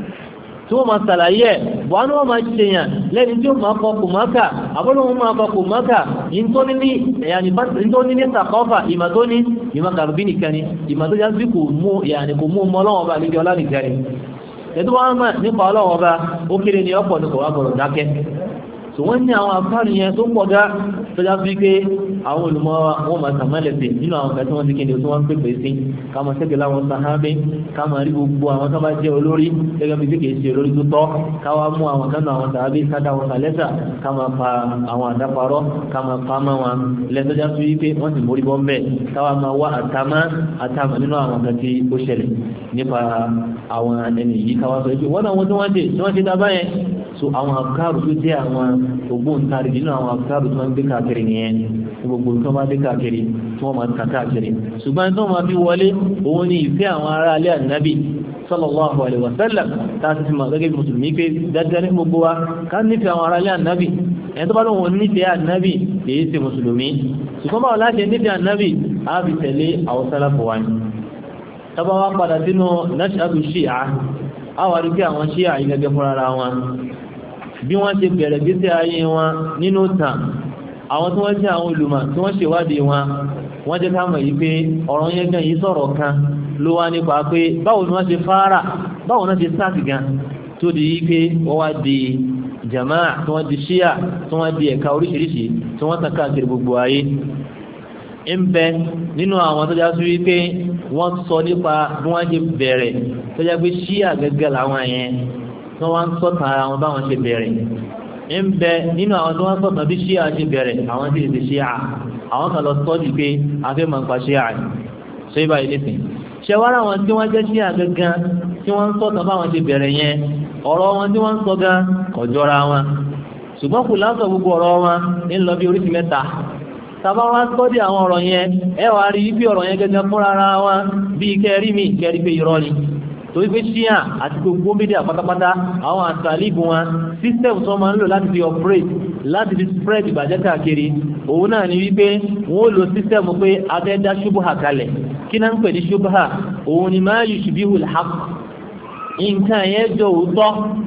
[SPEAKER 2] ẹ̀ wọ́n wọ́n máa ṣèyàn lẹ́ni tí ó máa kọ kò máka àbọ́lọ́wọ́n máa kọ kò máka ìntóní ní sàkọ́fà ìmàtóní ìmàkàrùbí nìkan ni ìmàtó já sí kò mú ọmọ ọlọ́wọ́n bá níbi ọlá nìkan ni ẹ̀tọ́ wọ́n máa nípa ọlọ́wọ́n bá ó kéré ní ọ̀pọ̀ ní kò wá gbọ́dọ̀ dákẹ́ so wọ́n ní àwọn àfáàrí yẹn tó pọ̀ gá tó já sí pé àwọn olùmọ̀ wọn máa tàmálẹ̀sẹ̀ nínú àwọn ọ̀gá tí wọ́n ti kéde tí wọ́n ń pèpè sí ká máa ṣẹ́gbẹ̀ láwọn sàhábé ká máa rí gbogbo àwọn tó bá jẹ́ olórí gẹ́gẹ́ bí kìí ṣe olórí tó tọ́ ká wá mú àwọn kan náà àwọn sàhábé ká dá wọn sàlẹ́sà ká máa pa àwọn àdáparọ́ ká máa pa mọ́ wọn lẹ́tọ́ já sí pé wọ́n sì mórí bọ́ mbẹ́ ká wá máa wá àtàmà nínú àwọn kan tí ó ṣẹlẹ̀ nípa àwọn ẹni yìí ká wá sọ pé wọ́n náà wọ́n tí wọ́n ṣe dábàá yẹn so àwọn àkàrù tó jẹ́ àwọn ògbóǹtarìgì nínú àwọn àkàrù tó ń gbé káàkiri nìyẹn gbogbo tó bá dé káàkiri tí wọ́n máa ń ta káàkiri ṣùgbọ́n tó máa fi wọlé òun ni ìfẹ́ àwọn ará alẹ́ ànábì sallallahu alaihi wasallam táàtì sí ma gẹ́gẹ́ bí mùsùlùmí pé dáadáa ní gbogbo wa ká nífẹ̀ẹ́ àwọn ará alẹ́ ànábì ẹni tó bá lóun nífẹ̀ẹ́ ànábì kìí ṣe mùsùlùmí ṣùgbọ́n báwo láti nífẹ̀ẹ́ ànábì á fi tẹ̀lé àwọn sálàfù wa tọ́ba wá padà sínú nashadu ṣíà á wà rí pé àwọn ṣíà yìí gẹ́gẹ́ fúnra wọn bí wọ́n ṣe bẹ̀rẹ̀ gbésí ayé wọn nínú tàn àwọn tí wọ́n jẹ́ àwọn olùmọ̀ tí wọ́n ṣèwádìí wọn wọ́n jẹ́ ká mọ̀ yìí pé ọ̀rọ̀ yẹn gan yìí sọ̀rọ̀ kan ló wá nípa pé báwo ni wọ́n ṣe fara báwo náà ṣe sáàtì gan tó di yìí pé wọ́n wá di jamaa tí wọ́n di ṣíà tí wọ́n di ẹ̀ka oríṣiríṣi tí wọ́n tàn káàkiri gbogbo ayé ń bẹ nínú àwọn tó já sí wípé wọ́n sọ nípa bí wọ́n ṣe bẹ̀rẹ̀ tó já pé ṣíà gẹ́gẹ́ làwọn yẹn tí wọ́n sọ̀tàn ara wọn báwọn ṣe bẹ̀rẹ̀ ń bẹ nínú àwọn tí wọ́n sọ̀tàn bí ṣíà ṣe bẹ̀rẹ̀ àwọn tí èsì ṣíà àwọn kan lọ sọ́ọ̀dì pé afẹ́ máa ń pa ṣíà ṣe é báyìí lẹ́sìn ṣẹwárà wọn tí wọ́n jẹ́ ṣíà gangan tí wọ́n sọ̀tàn báwọn ṣe bẹ̀rẹ̀ yẹn ọ̀rọ̀ wọn tí wọ́n sọ gan kò jọra wọn ṣùgbọ́n kò láǹsọ̀ gbogbo ọ̀rọ̀ wọn ń lọ bí oríṣi mẹ́ta tàbá wá sọ́dí àwọn ọ̀rọ̀ yẹn ẹ wá rí bí ọ̀rọ̀ yẹn gẹ́gẹ́ fúnra ara wọn bí kẹrí pé irọ́ ni torí pé ṣíà àti gbogbo mídíà pátápátá àwọn àtàlíbù wọn system tó máa ń lò láti fi operate láti fi spread ìbàjẹ́ káàkiri òun náà ni wípé wọ́n lo system pé abẹ́dá ṣubúhà kalẹ̀ kí náà ń pè ní ṣubúhà òun ni máa yù ṣubíhù al-haqq nǹkan yẹn jọ òótọ́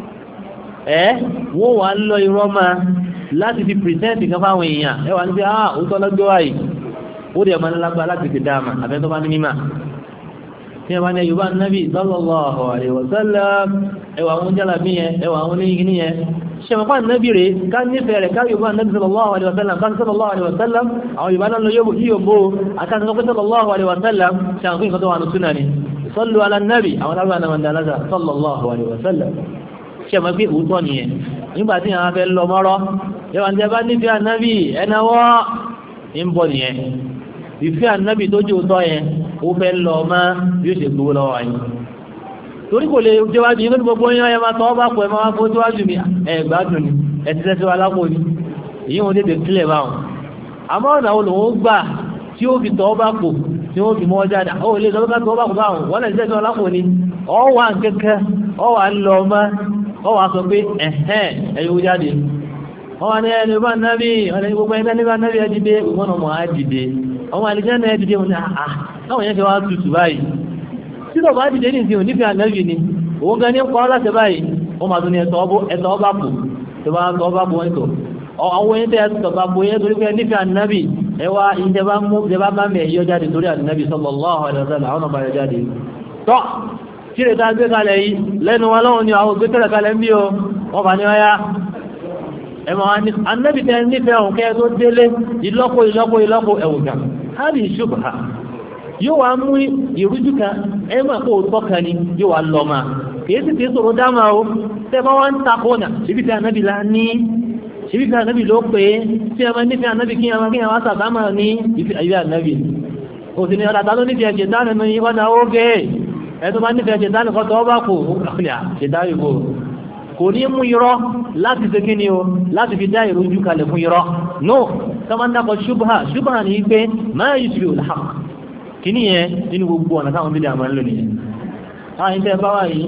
[SPEAKER 2] wọ́n wà ń lọ irọ́ máa láti fi present kan fáwọn èèyàn ẹwà ní pé òótọ́ lọ́gbọ́ wáyìí ó dẹ̀ máa ń lágbá láti fi dáàmà àbẹ́ tó bá ní mímà tí a bá ní Yorùbá Nábì sallallahu alaihi wasallam ẹwà àwọn jálà bí yẹn ẹwà àwọn oníyìn ní yẹn ṣẹmọ̀pá Nábì rẹ̀ ká nífẹ̀ẹ́ rẹ̀ ká Yorùbá Nábì sallallahu alaihi wasallam ká sallallahu alaihi wasallam àwọn Yorùbá náà lọ yóò yíyọ̀mbó àkáṣẹ́ pé sallallahu alaihi wasallam ṣàǹkú nǹkan tó wà ní súnà ni sallu ala Nabi àwọn alábà náà mandala sallallahu alaihi wasallam ṣẹmọ̀ pé òótọ́ nìyẹn nígbà tí àwọn afẹ́ lọ mọ́rọ́ yẹ́wà ní ẹbá nífẹ̀ẹ́ Ànábì ẹnáwọ́ ń bọ̀ nìyẹn ìfẹ́ Ànábì tó jẹ́ òótọ́ yẹn ó fẹ́ lọ má bí ó ṣe gbówó lọ́wọ́ yìí torí kò lè jẹ́wájú yìí lónìí gbogbo yín ẹ máa tọ́ bá pọ̀ ẹ máa fún síwájú mi ẹgbàdùn ni ẹtìlẹ́ sí wa lápò ni èyí wọn tètè kílẹ̀ báwọn àmọ́ ọ̀nà olùwọ́n gbà tí ó fi tọ́ bá pò tí ó fi mọ́ jáde ó lè tọ́ bá tọ́ bá pò báwọn wọ́n lè jẹ́ sí wa lápò ni ọ wà kẹ́kẹ́ ọ wà ń lọ má ọ wà sọ pé ẹ̀yọ́ jáde wọ́n wà ní ẹni bá Nábì ọ̀nà gbogbo ẹni nígbà Nábì ẹ dìde ìwọ́n ọmọ á dìde àwọn àlejò náà ẹ dìde wọn ni àwọn yẹn fi wá tutù báyìí tí lọ bá dìde ní ìsìn onífẹ́ Ànábì ni òun gan ní ń kọ́ láti báyìí wọ́n máa tún ní ẹ̀tọ́ ọba pò tó bá tọ́ ọba pò ẹ̀tọ́ àwọn yẹn tẹ́ ẹ̀tọ́ ọba pò yẹn torí pé nífẹ́ Ànábì ẹwà ìjẹba máa mẹ́ ẹ̀yọ́ jáde torí Ànábì sallallahu alaihi wasallam àwọn ọba jáde tọ́ tí lè ta gbé kalẹ̀ yìí lẹ́nu wọn lọ́wọ́ ni àwọn ògbé tẹ́lẹ̀ kalẹ̀ ń bí o wọ́n bá ní ọyá ẹ̀mọ̀ Ànábì tẹ́ nífẹ́ òun kẹ́ tó délé ìlọ́pọ̀ ẹ̀wùgà hàbí ṣubha yóò wá mú ìrújú kan ẹmọ̀ kó tọ́ka ni yóò wá lọ máa kìí sì tí sọ̀rọ̀ dáma o tẹ́bá wá ń takọ́nà ṣíbífẹ́ Ànábì lá ní ṣíbífẹ́ Ànábì ló pé tí a máa nífẹ́ Ànábì kí a máa sàbámà ní ìfẹ́ Ànábì o sì ní ọ̀dàtà ló nífẹ́ ṣètánì ní wọ́n náà ó gẹ́ ẹ̀tọ́ bá nífẹ́ ṣètánì kọ́ tọ́ bá kò kò ní mú irọ́ láti ṣe kíni o láti fi dá ìrújú kalẹ̀ fún irọ́ no tọ́mọ́ndàkọ̀ ṣubha ní pé máa yìí ṣubí al-haqq kìíní yẹn nínú gbogbo ọ̀nà táwọn bídá àmà ń lò nìyẹn ìtẹ́ bá wà yìí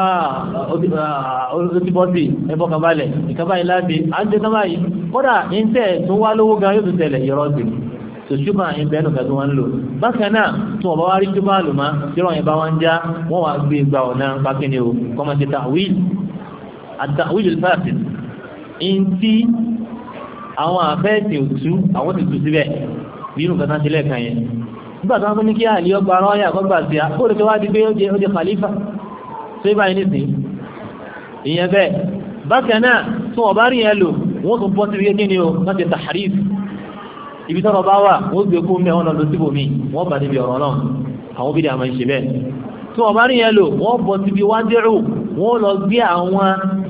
[SPEAKER 2] ó ti bọ́ sí ẹbọ́ kan balẹ̀ ìkàbá yìí láti àjẹ́ kan báyìí kódà ìtẹ́ tó wá lówó gan yóò tó tẹ̀lẹ̀ ìrọ́ sí so ṣubha yẹn bẹ́ẹ̀ nùkà tó wọ́n ń lò bákan náà tí wọ́n bá wá rí ṣubha lò má yọ́rọ̀ yẹn bá wọ́n já wọ́n wá gbé gba ọ̀nà pákínni o kọ́mọ ti ta'wil at-ta'wil al-fasid in tí àwọn àfẹ́ẹ̀tì òtú àwọn ti tù síbẹ̀ bí irú kàtà sílẹ̀ kan yẹn nígbà tó wọ́n fún ní kí àlì ọgbà ara ọ̀yà kọ́gbà sí a kó lè tó wá di pé ó di khalifa tó ibà yìí nìsín ìyẹn bẹ́ẹ̀ bákan náà tí wọ́n bá rí yẹn lò wọ́n tún bọ́ síbi kí ni o láti tahrif ibi tọ́rọ bá wà wọ́n gbé kó mẹ́ wọn lọ síbò mi wọ́n bá níbi ọ̀rọ̀ náà àwọn bídí àmọ́ ìṣe bẹ́ẹ̀ tí wọ́n bá rí yẹn lò wọ́n bọ́ síbi wádìrù wọ́n lọ gbé àwọn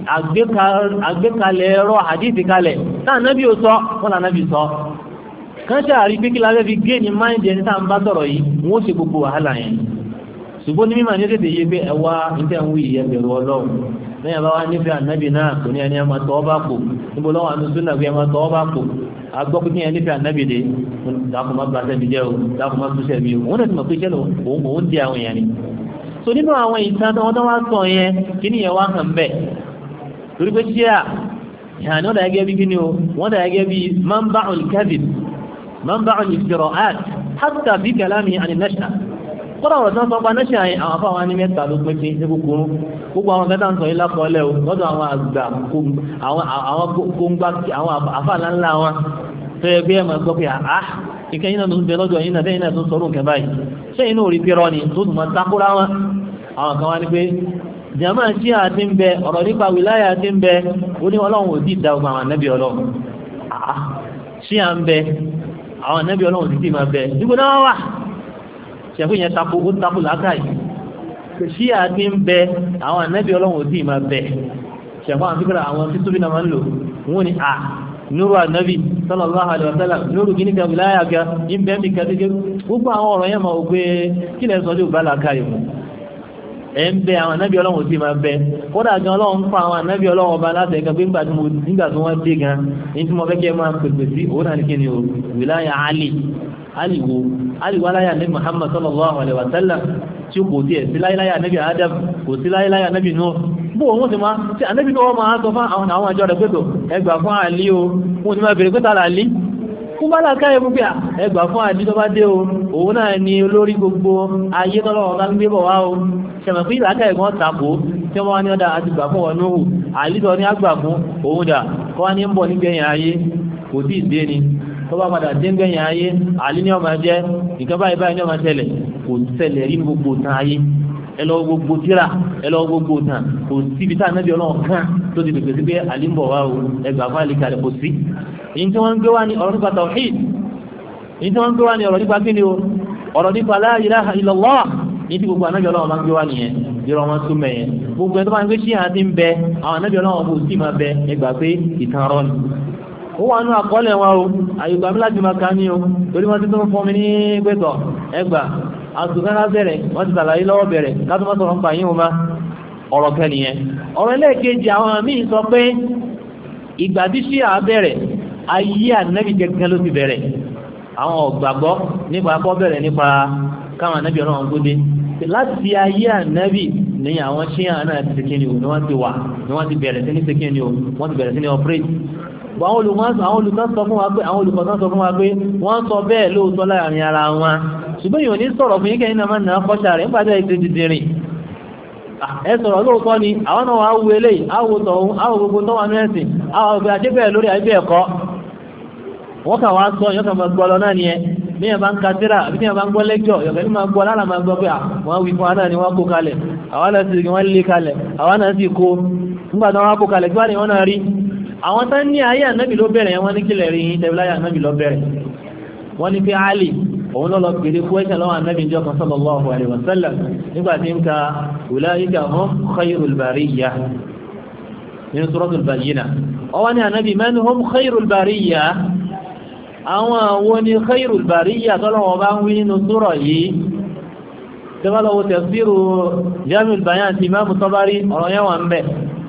[SPEAKER 2] àgbékalẹ̀ ẹ̀rọ àdíìsì kalẹ̀ táà nábì ò sọ wọ́n là nábì sọ kán ṣàrí pé kí lábẹ́ fi gé ní máìndì ẹni tá à ń bá sọ̀rọ̀ yìí wọ́n ṣe gbogbo wàhálà yẹn ṣùgbọ́n ní mímọ̀ ní tètè yé pé ẹwà níta ń wí ìyẹ́bẹ̀rù ọlọ́run lẹ́yìn bá wá nífẹ̀ẹ́ ànábì náà kò ní ẹni ẹmọ tọ́ bá kò níbo lọ́wọ́ àánú súnà pé ẹmọ tọ́ bá kò agbọ́ pé kí ẹni nífẹ̀ẹ́ ànábì dé dákun má gbàṣẹ́ mi jẹ́ o dákun má túṣẹ́ mi o òun náà ti mọ̀ pé iṣẹ́ òun di àwọn èèyàn ni. so nínú àwọn ìtàn tó wọ́n tó wá sọ yẹn kí ni yẹn wá hàn bẹ́ẹ̀ torí pé ṣíà ìhànà ọ̀dà gẹ́gẹ́ bí kí ni o wọ́n dà gẹ́gẹ́ bí manba'ul kadhib manba'ul iftira'at hatta fi kalami àni nash'a kọ́dà ọ̀rọ̀ tán sọ pa náà ṣe àwọn afáwọn ní mẹ́ta ló pín ní kúkúrú gbogbo àwọn mẹ́ta ń sọ ilá kọ́lẹ̀ o lọ́dọ̀ àwọn àgbà àwọn gbóngbá àwọn àfáàlá ńlá wọn fẹ́ bí ẹmọ̀ gbọ́ pé àá ìkẹ́ yìí náà tó ń bẹ lọ́dọ̀ yìí náà tẹ́yìn náà tó ń sọ̀rọ̀ nǹkan báyìí ṣé inú orí pírọ́ ni tó tún máa takúrá wọn àwọn kan wá ní pé jàmá tí a ti ń bẹ ọ̀rọ̀ nípa wìláyà ti ń bẹ ó ní ọlọ́run ò dì dá ogun àwọn ànábì ọlọ́run àá tí a ń bẹ àwọn ànábì ọlọ́run ti dì máa bẹ níbo náà wà ṣẹ̀fún yẹn tapo ó tapo lákàáyì ṣí àti ń bẹ àwọn ànábì ọlọ́run ò tí ì máa bẹ ṣẹ̀fún àwọn fíkọ́ra àwọn títúbí náà máa ń lò wọ́n ni à nuru ànábì sallallahu alaihi wasallam nuru kìíní kan wìláyà ga ń bẹ́ mi kan gẹ́gẹ́ gbogbo àwọn ọ̀rọ̀ yẹn máa wò pé kí lẹ́ sọ ní òbá làkàáyì mu ẹ̀ ń bẹ àwọn ànábì ọlọ́run ò tí ì máa bẹ kódà gan ọlọ́run ń pa àwọn ànábì ọlọ́run ọba láti ẹ̀ka pé nígbà tí wọ́n dé gan ní tí mo fẹ́ kí ẹ máa pèpè sí òun náà ní kí ni o wìláyà aliwalaya nabi Muhammad sallallahu alaihi wasallam tí ó kò tí ẹ̀ sí láíláyà nabi Adam kò sí láíláyà nabi Nuh bó wọ́n ti máa tí ànábì náà máa sọ fún àwọn àjọ rẹ̀ pẹ́tọ̀ ẹgbà fún àlí o wọ́n ti máa bèèrè pẹ́tà àlí kú bá lákáyẹ mú pé ẹgbà fún àlí tó bá dé o òun náà ni olórí gbogbo ayé tọ́lọ́wọ́ bá ń gbé bọ̀ wá o ṣẹ̀mọ̀ fún ìlàkáyẹ kan tàkó tí wọ́n wá ní ọ̀dà àti gbà fún ọ̀nà òhù àlí tọ́ ní àgbà fún òun dà kọ́ wá ní ń bọ̀ nígbẹ̀yìn ayé kò tí ì dé ni tó bá padà dé ń gbẹ̀yìn ayé àlí ní ọmọ jẹ́ nǹkan báyìí báyìí ní ọmọ tẹ́lẹ̀ kò tẹ́lẹ̀ rí gbogbo tán ayé ẹlọ gbogbo tíra ẹlọ gbogbo tán kò síbi tá ànábì ọlọ́run kan tó ti pèpè sí pé àlí ń bọ̀ wá o ẹgbà fún àlí kalẹ̀ kò sí èyí tí wọ́n ń gbé wá ní ọ̀rọ̀ nípa tawhid èyí tí wọ́n ń gbé wá ní ọ̀rọ̀ nípa kíni o ọ̀rọ̀ nípa la ilaha illallah ní tí gbogbo ànábì ọlọ́run máa ń gbé wá nìyẹn yọrọ wọn tún mẹ́yẹn gbogbo ẹ̀ tó máa ń gbé sí àti ń bẹ àwọn ànábì ọlọ́run kò sí máa bẹ ẹgbà pé ìtàn rọ ni ó wà ní àkọọ́lẹ̀ wọn o àyùgbà mi láti máa ká ní o torí wọ́n ti tó ń fún mi ní pẹ́tọ̀ ẹgbà àtùkánná bẹ̀rẹ̀ wọ́n ti tàlàyé lọ́wọ́ bẹ̀rẹ̀ látọ́ mọ́ sọ̀rọ̀ ń pa yín o má ọ̀rọ̀ kẹ́niyẹn ọ̀rọ̀ ẹlẹ́ẹ̀kejì àwọn míì sọ pé ìgbà tí ṣíà bẹ̀rẹ̀ ayé ànábì gẹ́gẹ́ ló ti bẹ̀rẹ̀ àwọn ọ̀gbàgbọ́ nípa akọ́ bẹ̀rẹ̀ nípa káwọn ànábì ọlọ́run gbóde láti ayé ànábì ní àwọn ṣíà náà ti sekí ni o ni wọ́n ti wà ni wọ́n ti bẹ̀rẹ̀ sí ní sekí ni o wọ́n ti bẹ̀rẹ̀ sí ní operate àwọn olùkọ́ sọ fún wa pé wọ́n sọ bẹ́ẹ̀ lóòótọ́ láàrin ara wọn ṣùgbọ́n yóò ní sọ̀rọ̀ fún yíkẹ́ iná máa ń náà kọ́ṣà rẹ̀ nígbàtẹ́ ìṣẹ́ dìdìrìn ẹ sọ̀rọ̀ lóòótọ́ ni àwọn náà wáwú eléyìí áwò tọ̀hún áwò gbogbo tó wà ní ẹ̀sìn àwọn ọ̀gbẹ̀ àjẹ́bẹ̀ẹ́ lórí àìbẹ̀ ẹ̀kọ́ wọ́n kà wá sọ yọ́kà máa gbọ́ lọ náà ni ẹ bí ẹ bá ń ka tírà àbí tí ẹ bá ń gbọ́ lẹ́jọ́ yọ̀kẹ́ ní máa gbọ́ lára máa gbọ́ pé wọ́n wí fún anáà ni wọ́n kó kalẹ̀ àwọn náà sì wọ́n lé kalẹ̀ àwọn náà sì kó nígbàtí wọ́n kó kalẹ̀ gbá ni wọ́n náà rí àwọn tán ní ayé ànábì ló bẹ̀rẹ̀ wọ́n ní kílẹ̀ rí tẹ̀bíláyà ànábì ló bẹ̀rẹ̀ wọ́n ní pé Ali òun lọ́lọ́ pèrè fún ẹ̀ṣẹ̀ lọ́wọ́ ànábì jọ kan sallallahu alaihi wasallam nígbàtí ń ka ulaika hum khayrul bariyyah nínú suratul bayyinah ọwọ́ ní ànábì man hum khayrul bariyyah àwọn àwọn ní khayrul bariyyah tọ́lọ́wọ́ bá ń wí nínú sura yìí tẹ́wọ́lọ́wọ́ tafsiru Jami'ul Bayan ti Imam Tabari ọ̀rọ̀ yẹn wà ń bẹ̀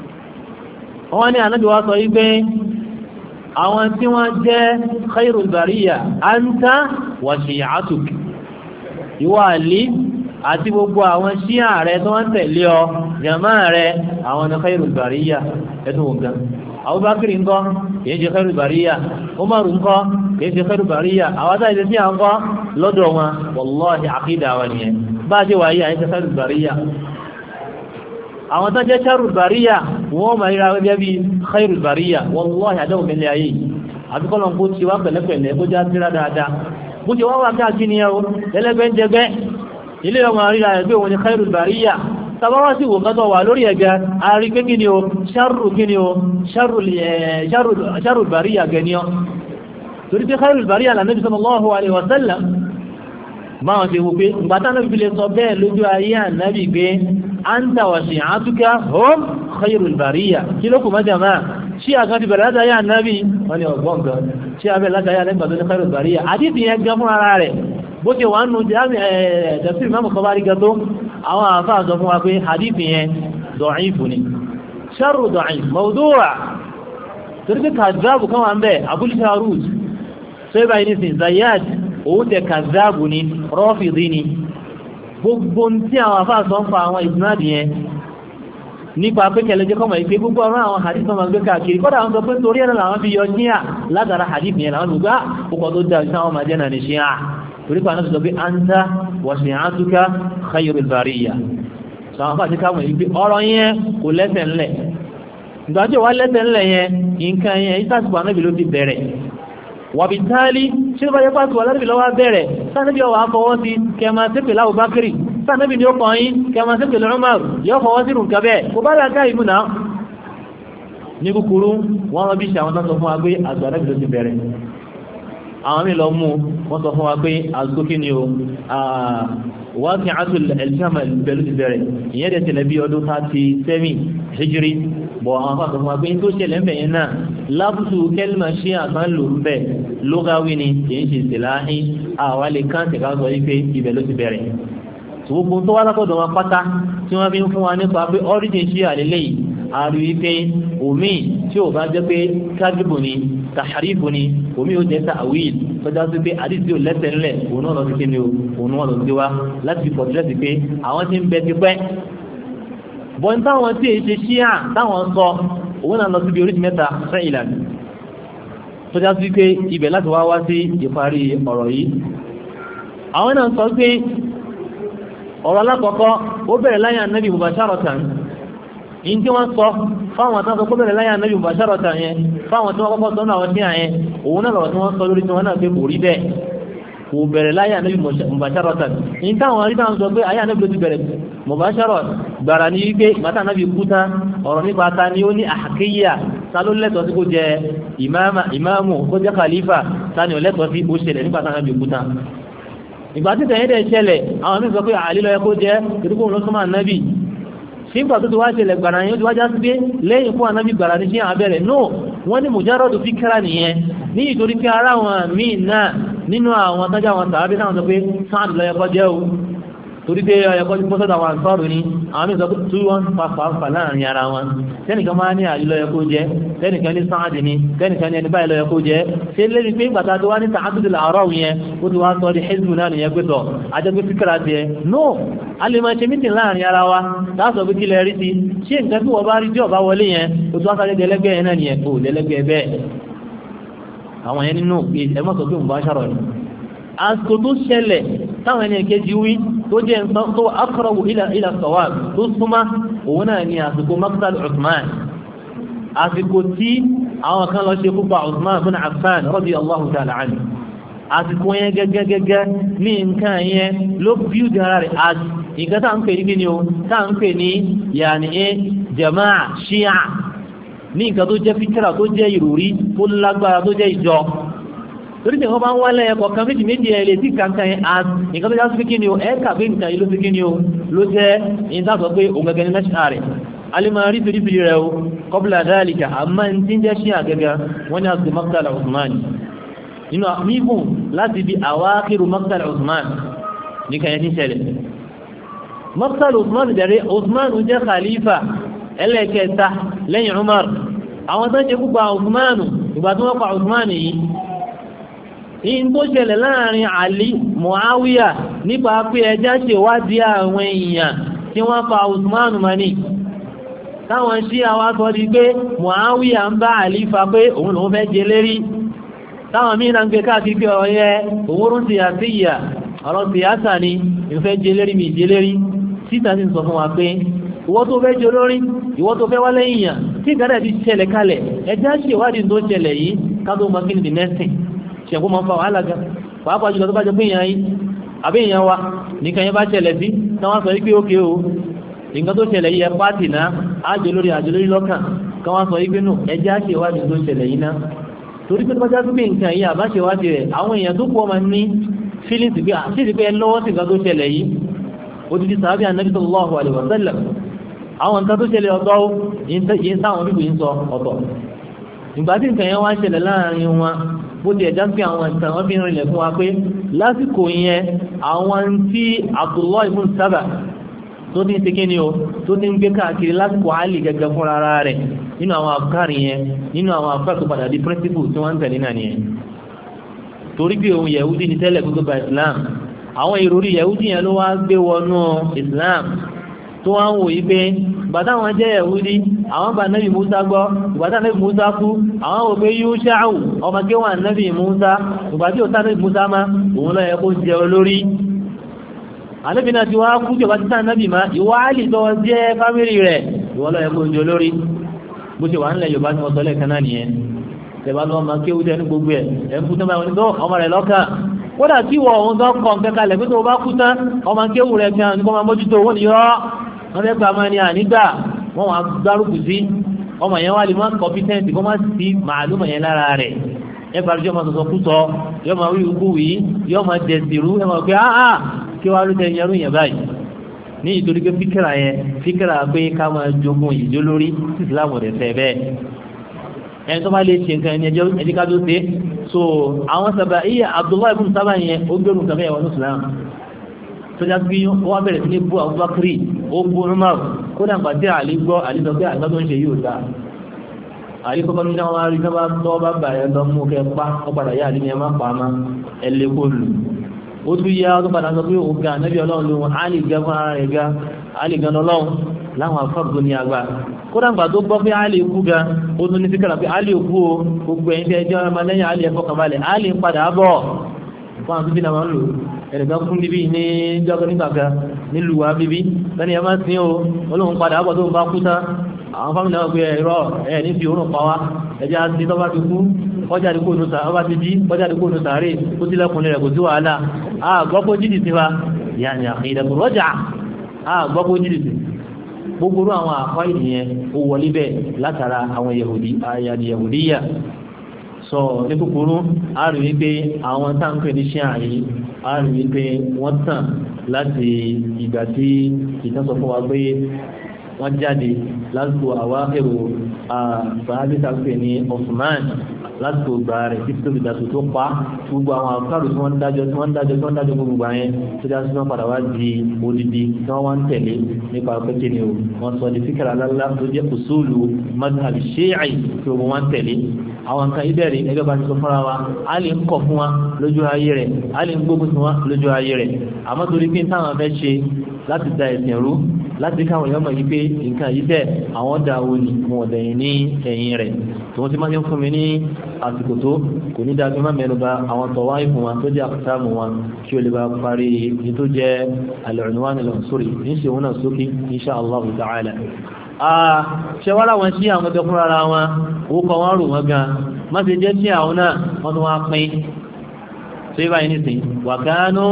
[SPEAKER 2] wọ́n ní ànábì wá sọ wípé àwọn tí wọ́n jẹ́ khairul bariya anta wa shi'atuk ìwọ Àlí àti gbogbo àwọn ṣíà rẹ̀ tó wọ́n tẹ̀lé ọ jàmá rẹ̀ àwọn ní khairul bariya ẹ̀tún ògán Abubakar ńkọ́ kìí ṣe khairul bariya Umar ńkọ́ kìí ṣe khairul bariya àwọn táyì tí a ń kọ́ lọ́dọ̀ wọn wallahi àkídà wọn nìyẹn bá ṣe wáyé àyíṣẹ́ khairul bariya àwọn tó jẹ́ sharrul bariya wọ́n ma ríra gẹ́gẹ́ bí khairul bariya wallahi àdáwò mẹ́lẹ̀ ayé àbíkọ́lọ̀n kó ti wá pẹ̀lẹ́pẹ̀lẹ́ kó já síra dáadáa bó ti wá wá káàkiri ni ẹ̀rọ ẹlẹ́gbẹ́ ń jẹgbẹ́ ilé ọmọ ríra ẹgbẹ́ wọn ni khairul bariya tàbáwá sí wò kátọ̀ wà lórí ẹ̀gẹ́ àrí pé kí ni o ṣarru bàríyà gẹniọ́ torí pé khairul bàríyà lànàbí sallallahu alaihi wasallam máa ṣe wò pé ìgbàtà náà fi lè sọ bẹ́ẹ̀ lójú ayé ànábì pé anta wa shi'atuka hum khairul bàríyà kí ló kù mọ́jà máa ṣí àkan ti bẹ̀rẹ̀ látàrí ànábì wọ́n ni ọgbọ́n gan ṣí abẹ́ látàrí ànábì tó ní khairul bàríyà àdífì yẹn gan fún ara rẹ̀ bó ti wà nù tafsir Imam Tabari gan tó àwọn àfáà sọ fún wa pé àdífì yẹn da'ifu ni sharru da'if mawdu'a torí pé kàzáàbù kan wà ń bẹ̀ Abul Sharud tó yẹ báyìí nísìn Zayyad òun tẹ kàzáàbù ni Rafidi ni gbogbo tí àwọn àfáà sọ ń fa àwọn ìsìnàdì yẹn nípa pé kẹlẹ́jẹ́ kọ́mọ̀ ìpé gbogbo ọ̀rọ̀ àwọn hadith ọmọ gbé káàkiri kọ́dà àwọn sọ pé torí ẹ̀rọ làwọn fi yọ ní à látara hadith yẹn làwọn gbogbo púpọ̀ tó dá ìsáwọn ọmọ jẹ́ náà ní ṣe à torí pa náà sọ pé anta wa shi'atuka khayrul bariyya sàwọn fàtí káwọn ìpé ọ̀rọ̀ yẹn kò lẹ́sẹ̀ ńlẹ̀ ìgbà tí ó wá lẹ́sẹ̀ ńlẹ̀ yẹn nǹkan yẹn ìsàtìpọ̀ anábì ló ti bẹ̀rẹ̀ wàbí táálí ṣe bá yẹ pàtàkì wà lábì lọ́wọ́ bẹ̀rẹ̀ sáàbí ọwà fọwọ́ sí kẹma sípè láwù bákìrì sáàbí ni ó kàn yí kẹma sípè lọ́rọ̀mọ̀ yóò fọwọ́ sí rùn kẹbẹ̀ kò bá lága ìmú náà ní kúkúrú wọ́n rọ́ bí ṣe àwọn tán sọ fún wa pé àgbà anábì ló ti bẹ̀rẹ̀ àwọn mí lọ mú wọ́n sọ fún wa pé àgbókí ni o wọ́n kí á tún ẹ̀lẹ́sàmà pẹ̀lú ti bẹ̀rẹ̀ ìyẹn dẹ̀ tẹ̀lẹ̀ bí ọdún 37 hijri bọ̀ àwọn afọ́ àtọ́fún wa pé tó ṣẹlẹ̀ ń bẹ̀yẹn náà lábùsù kẹ́lìmà ṣe àkán lò ń bẹ̀ lógáwí ni kìí ṣe ìsìláhí àwa lè kán tẹ̀ká sọ wípé ibẹ̀ ló ti bẹ̀rẹ̀ gbogbo tó wá lápọ̀dọ̀ wọn pátá tí wọ́n fi ń fún wa nípa pé origin ṣe àlélẹ́ yìí àrí wípé omi tí ò bá jẹ́ pé kájúbù ni tàhàrífù ni omi ó jẹ́ ta'wil tó já sí pé àdìsí ò lẹ́sẹ̀ ńlẹ̀ òun náà lọ sí kí ni òun náà lọ sí wá láti fi pọ̀tẹ́lẹ́sì pé àwọn tí ń bẹ ti pẹ́ bọ́n táwọn tí èyí ṣe ṣíà táwọn sọ òun náà lọ sí bí oríṣi mẹ́ta fẹ́ ìlànà tó já sí pé ibẹ̀ láti wá sí ìparí ọ̀rọ̀ yìí àwọn náà sọ pé ọ̀rọ̀ alákọ̀ọ́kọ́ ó bẹ̀rẹ̀ láyé ànábì mubasharatan in tí wọ́n sọ fáwọn àtàkọ́ kó bẹ̀rẹ̀ láyé ànábì mubasharatan yẹn fáwọn tí wọ́n kọ́kọ́ sọ́nà àwọn tí àyẹn òun náà lọ́rọ̀ tí wọ́n sọ lórí tí wọ́n náà pé kò rí bẹ́ẹ̀ kò bẹ̀rẹ̀ láyé ànábì mubasharatan in táwọn rí táwọn sọ pé ayé ànábì ló ti bẹ̀rẹ̀ mubasharat gbàrà ní wípé ìgbàtà ànábì kúta ọ̀rọ̀ nípa ta ni ó ní àhàkíyà ta ló lẹ́tọ̀ọ́ sí kó jẹ ìmáàmù kó jẹ́ khalifa ta ni ó lẹ́tọ̀ọ́ sí ó ṣẹlẹ̀ nígbàtà ànábì kúta ìgbà tí tẹ̀yẹ́ dẹ̀ ṣẹlẹ̀ àwọn mí sọ pé àlílọ ẹkó jẹ́ ìrúkún ló súnmọ́ ànábì ṣígbà tó ti wá ṣẹlẹ̀ gbàrà yóò ti wá já sí pé lẹ́yìn fún ànábì gbàrà ní sí àbẹ̀rẹ̀ no wọ́n ní mujarradu fikra nìyẹn ní ìtorí pé ara wọn míì náà nínú àwọn tọ́jà wọn tàbí náà sọ pé sáàdù lọ ẹkọ jẹ́ o torí pé ẹkọ tí pọ́sọ́dà wọn sọ́rọ̀ ní àwọn mí sọ pé tí wọ́n fàfà láàrin ara wọn tẹ́nìkan máa ní àlílọ ẹkọ jẹ́ tẹ́nìkan ní sáàdì ní tẹ́nìkan ní ẹni báyìí lọ ẹkọ jẹ́ ṣe lè rí pé ìgbàta tó wá ní ta'addud al-ara' yẹn ó ti wá sọ di hizbu náà nìyẹn pé tọ̀ ajẹ́gbé fíkàrà tiẹ̀ no a lè máa ṣe mítìn láàrin ara wa láàsọ̀ pé kí lẹ rí sí ṣé nǹkan tí wọ́n bá rí tí ọba wọlé yẹn ó ti wá sáré dẹlẹ́gbẹ́ yẹn náà nìyẹn kò dẹlẹ́gbẹ́ bẹ́ẹ̀ àwọn yẹn nínú ẹmọ́ sọ pé mo bá ṣàrọ̀ ni àsìkò tó ṣẹlẹ̀ táwọn ẹni kejì wí tó jẹ́ tó aqrabu ila sawab tó súnmọ́ òun náà ni àsìkò maqtal Uthman àsìkò tí àwọn kan lọ ṣe púpọ̀ Uthman bin Affan radiyallahu ta'ala anhu àsìkò yẹn gẹ́gẹ́gẹ́gẹ́ ní nǹkan yẹn ló bíú dára rẹ̀ àti nǹkan tá ń pè ní kíni o tá ń pè ní yàní jama'a shia ní nǹkan tó jẹ́ fíkírà tó jẹ́ ìròrí tó lágbára tó jẹ́ ìjọ torí tí wọ́n bá ń wálẹ̀ ẹ̀kọ̀ kan méjì ẹ̀lẹ́ tí kankan yẹn àti nǹkan tó já sí kíni o ẹ̀ẹ́kà pé nǹkan yìí ló sí kíni o ló jẹ́ ìdájọ́ pé òun gẹ́gẹ́ ní mẹ́ṣà rẹ̀ alimari fìdífìdí rẹ̀ o qabla dhalika àmá ń tí ń jẹ́ ṣíà gẹ́gẹ́ wọ́n ni a sì maqtal Uthman nínú mígùn láti bí àwákìrù maqtal Uthman ní kanyẹ tí ṣẹlẹ̀ maqtal Uthman dẹ̀rẹ̀ Uthman jẹ́ khalifa ẹlẹ́kẹta lẹ́yìn Umar àwọn tó ṣe púpọ̀ Uthman ìgbà tó wọ́n pa Uthman yìí in tó ṣẹlẹ̀ láàrin Ali Muawiya nípa pé ẹjá ṣèwádìí àwọn èèyàn tí wọ́n pa Uthman mani táwọn sí àwọn sọ di pé Muawiya ń bá àlífà pé òun lòun fẹ́ jẹ lérí táwọn mí náà ń gbé káàkiri pé ọ̀yẹ òwúrún síyàsíyà ọ̀rọ̀ síyàsà ni ìfẹ́ jẹ lérí mi jẹ lérí títà sí sọ fún wa pé ìwọ tó fẹ́ jẹ olórí ìwọ tó fẹ́ wá lẹ́yìn yàn tí ìgbàdà ti ṣẹlẹ̀ kalẹ̀ ẹjá ṣèwádìí tó ṣẹlẹ̀ yìí ká tó máa kí ni the next thing ṣẹ̀kú máa ń fa wàhálà gan pàápàá jùlọ tó bá jẹ pé èèyàn yìí àbí èèyàn wa nìkan yẹn bá ṣẹlẹ̀ sí táwọn sọ wípé ókè o nǹkan tó ṣẹlẹ̀ yìí ẹ pàtì náà ájò lórí lọ́kàn kan wá sọ yí pé nù ẹjẹ́ àṣewádìí tó ṣẹlẹ̀ yìí náà torí pé bọ́já tó bí nǹkan yìí àbáṣewádìí rẹ̀ àwọn èèyàn tó pọ̀ máa ní feelings bí àṣírí pé lọ́wọ́ sí nǹkan tó ṣẹlẹ̀ yìí ó ti di sàábì Ànábì sallallahu alaihi wasallam àwọn nǹkan tó ṣẹlẹ̀ ọ̀tọ̀ yìí táwọn bíbí ń sọ ọ̀tọ̀ ìgbà tí nǹkan yẹn wá ṣẹlẹ̀ láàrin wọn bó ti ẹ̀já sí àwọn ìtàn wọn fi rìnlẹ̀ fún wa pé lásìkò yẹn àwọn tí Abdullah ibn Saba tó ti ń sekí ni o tó ti ń gbé káàkiri lásìkò Àlì gẹ́gẹ́ fún ara rẹ̀ nínú àwọn àbúkárì yẹn nínú àwọn àbúkárì tó padà di principle tí wọ́n ń tẹ̀lé náà nìyẹn torí pé òun Yahudi ní tẹ́lẹ̀ gbogbo bá Islam àwọn ìròrí Yahudi yẹn ló wá gbé wọnú Islam tó wá ń wò yí pé bàtà wọn jẹ́ Yahudi àwọn bá Nabi Musa gbọ́ ìgbàtà Nabi Musa kú àwọn wò pé Yusha'u ọmọ kéwà Nabi Musa ìgbàtí ò tá Nabi Musa má òun lọ yẹ kó jẹ olórí Ànábì náà ti wá kú jọba títà Nábì má ìwọ Àlì tó jẹ́ fámílì rẹ̀ ìwọ lọ ẹkùn jọ lórí bó ṣe wà ń lẹ Yorùbá tí wọ́n sọlẹ̀ kanáà nìyẹn tẹ̀bá lọ́wọ́ ma kéwú tẹ́ ní gbogbo ẹ̀ ẹkùn tó bá wọn tó ọmọ rẹ̀ lọ́kà kódà tí wọ́n òun tó kọ̀ kẹ́kalẹ̀ pé tó bá kú tán ọmọ kéwú rẹ̀ kan ní kọ́ máa mójútó owó ni yọ́ wọ́n fẹ́ gbà máa ní ànígbà wọ́n wá gbárùkù sí ọmọ yẹn wá lè má competent kó má sí màálùmọ̀ yẹn lára rẹ̀ ẹgbàá lójọ́ máa sọ̀sọ̀ kú sọ yọ́ máa wí ikú wí yọ́ máa dẹ̀sìrú ẹ máa pé áá kí wá ló tẹ ẹyẹrú yẹn báyìí ní ìtorí pé fíkìrà pé ká máa jogun ìjó lórí sí ìsìlámù rẹ̀ fẹ́ bẹ́ẹ̀ ẹni tó bá lè ṣe nǹkan ẹni ẹjẹ́ ká tó ṣe so àwọn sábà iye Abdullahi ibn Saba yẹn ó gbẹ̀rù nǹkan bẹ́ẹ̀ wọn ní ìsìlámù tó já bí wọ́n bẹ̀rẹ̀ sí ní bú Abubakar ó bú Umar kó dàgbà tí àlè gbọ́ àlè sọ pé àgbà tó ń ṣe yóò dáa àlè kọ́kọ́ ní sáwọn arí sábà tọ́ bá bàyẹ̀ lọ mú kẹ pa ó padà yá àlè ní ẹ má pa á má ẹ lé kó lù ó tún yá tó padà sọ pé òun ga ànábì ọlọ́run ló wọn Àlì ga fún ara rẹ̀ ga Àlì gan ọlọ́run láwọn afọ́bù ní àgbà kódà ń gbà tó gbọ́ pé Àlì kú ga ó tún ní síkàrà pé Àlì kú o gbogbo ẹ̀yìn tí ẹjọ́ ọmọ lẹ́yìn Àlì ẹ̀fọ́ kàbalẹ̀ Àlì ń padà bọ̀ fún àwọn tó bí náà máa ń lò ẹ̀rẹ̀gán fún bíbí ní jọ́gọ́ nígbàgbà nílùú wa bíbí lẹ́ni ẹ máa sin o olóhun padà bọ̀ tó ń bá kú tán àwọn fámìlì náà gbé ẹ̀rọ ẹ̀ ní fi òórùn pa wá ẹjẹ́ àti tọ́ba ti kú ọjà àdìkò ònú sàárè ọba ti jí ọjà àdìkò ònú sàárè ó ti lẹ́kùnrin rẹ̀ kò sí wàhálà àgbọ́pọ̀ jìdì sí wa yàní ìdẹ̀kùn rọ́jà àgbọ́pọ̀ jìdì sí gbogbo àwọn àkọ́ ìdìyẹn ó wọlé bẹ́ẹ̀ látara àwọn Yahudiya sọ ní kúkúrú a rí wípé àwọn táǹkì ní ṣe àyí a rí wípé wọ́n tàn láti ìgbà tí ìtànsọ fún wa pé wọ́n jáde lásìkò àwáhẹ̀rò àbáhábítà pè ní Osman lásìkò gbà rẹ̀ títí tó fi dàtò tó pa gbogbo àwọn àkàrò tí wọ́n dájọ́ gbogbo àyẹn tó já sí wọ́n padà wá di odidi tí wọ́n wá ń tẹ̀lé nípa pẹ́kẹ́ ni o wọ́n sọ ní fíkàrà lálá tó jẹ́ usulu madhhab Shi'i tí wọ́n wá ń tẹ̀lé àwọn nǹkan ìbẹ̀rẹ̀ ẹgbẹ́ bá ti sọ fúnra wa a lè ń kọ̀ fún wa lójú ayé rẹ̀ a lè ń gbógun sí wa lójú ayé rẹ̀ àmọ́ torí pé táwọn fẹ́ ṣe láti da ẹ̀sìn rú láti káwọn èèyàn mọ̀ yí pé nǹkan yìí tẹ̀ àwọn dáwọ́ ni mo wọ̀ dẹ̀yìn ní ẹ̀yìn rẹ̀ tí wọ́n ti máa ń fún mi ní àsìkò tó kò ní dáa pé má mẹ́nu bà àwọn tọ̀wá ìfún wa tó jẹ́ àkọsáàmù wọn kí o lè bá parí ní tó jẹ́ al-unwan al-unsuri ní ṣe wọn náà sókè insha Allah ta'ala ṣẹwàlá wọn sí àwọn ọdọ́ fúnra wọn òkọ wọn rò wọn gan má ṣe jẹ́ sí àwọn náà wọ́n tún wá pín ṣe báyìí nìsín wa kanu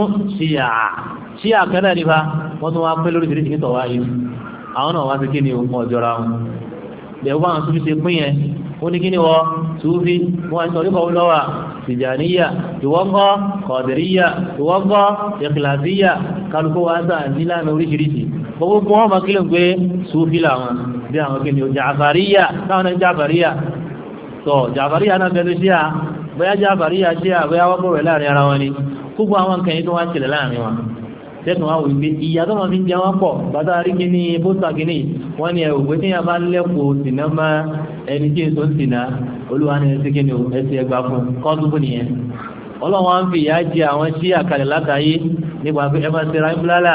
[SPEAKER 2] ṣíyà kẹ́lẹ̀ nípa wọ́n tún wá pín lórí ìdírísì nítọ̀ wáyé àwọn náà wá sí kí ni ọjọ́ra wọn lẹ́wọ́ àwọn tó fi ṣe pín yẹn ó ní kí ni wọ́n Súfí wọ́n ń sọ̀rí kọ̀wọ́ lọ́wà Tìjàníyà ìwọ́ngọ́ Kọ̀dìríyà ìwọ́ngọ́ Ìkìlàsíyà kálukú wá sáà nílànà oríṣiríṣi gbogbo wọn máa kílò pé Súfí làwọn bí àwọn kí ni Jàfàríyà táwọn náà Jàfàríyà tọ́ Jàfàríyà náà bẹ̀rẹ̀ sí à bóyá Jàfàríyà jẹ́ àbóyá wọ́n bọ̀rẹ̀ láàrin ara wọn ni gbogbo àwọn nǹkan yìí tó wá ṣẹlẹ̀ láàrin wọn tẹ́tùn wá wípé ìyá tó máa fi ń jẹ wọ́n pọ̀ bàtà rí kí ní bóta kìíní wọ́n ní ẹ̀wùgbé tí a bá lẹ́kọ̀ọ́ sínà má ẹni tí èso ń sínà olúwa ní ẹsẹ̀ kí ni ẹsẹ̀ ẹgbà fún kọ́dúnkù nìyẹn ọlọ́wọ́n ń fi ìyá jẹ àwọn sí àkàlẹ̀ látàyé nípa pé ẹbá ṣe ra ìbúlálà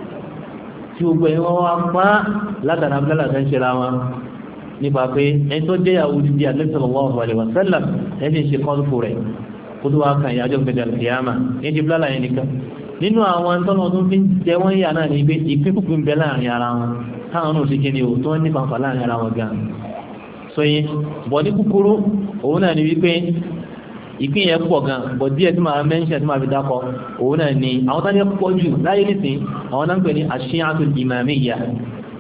[SPEAKER 2] tí gbogbo ẹ̀ wọ́n wá pa látara ìbúlálà tó ń ṣe ra wọn nípa pé ẹni tó jẹ́ ìyàwó dídí sallallahu alaihi wasallam ẹni ṣe kọ́dúnkù rẹ̀ kó tó wá kan ìyájọ́ gbẹdẹ̀ àlùkìyàmà ní ti ìbúlálà yẹn nìkan nínú àwọn tọ́lọ̀ tó fi ń jẹ wọ́n yà náà ní pé ìpínkùpín ń bẹ láàrin ara wọn táwọn náà sí kí ni ò tó ní pàǹfà láàrin ara wọn gan so yí bọ̀ ní kúkúrú òun náà ni wípé ìpín yẹn pọ̀ gan bọ̀ díẹ̀ tí máa mẹ́ńṣẹ̀ tí máa fi dákọ̀ òun náà ni àwọn tán ní pọ̀ jù láyé nìsín àwọn náà ń pè ní ash-shi'atul imamiyya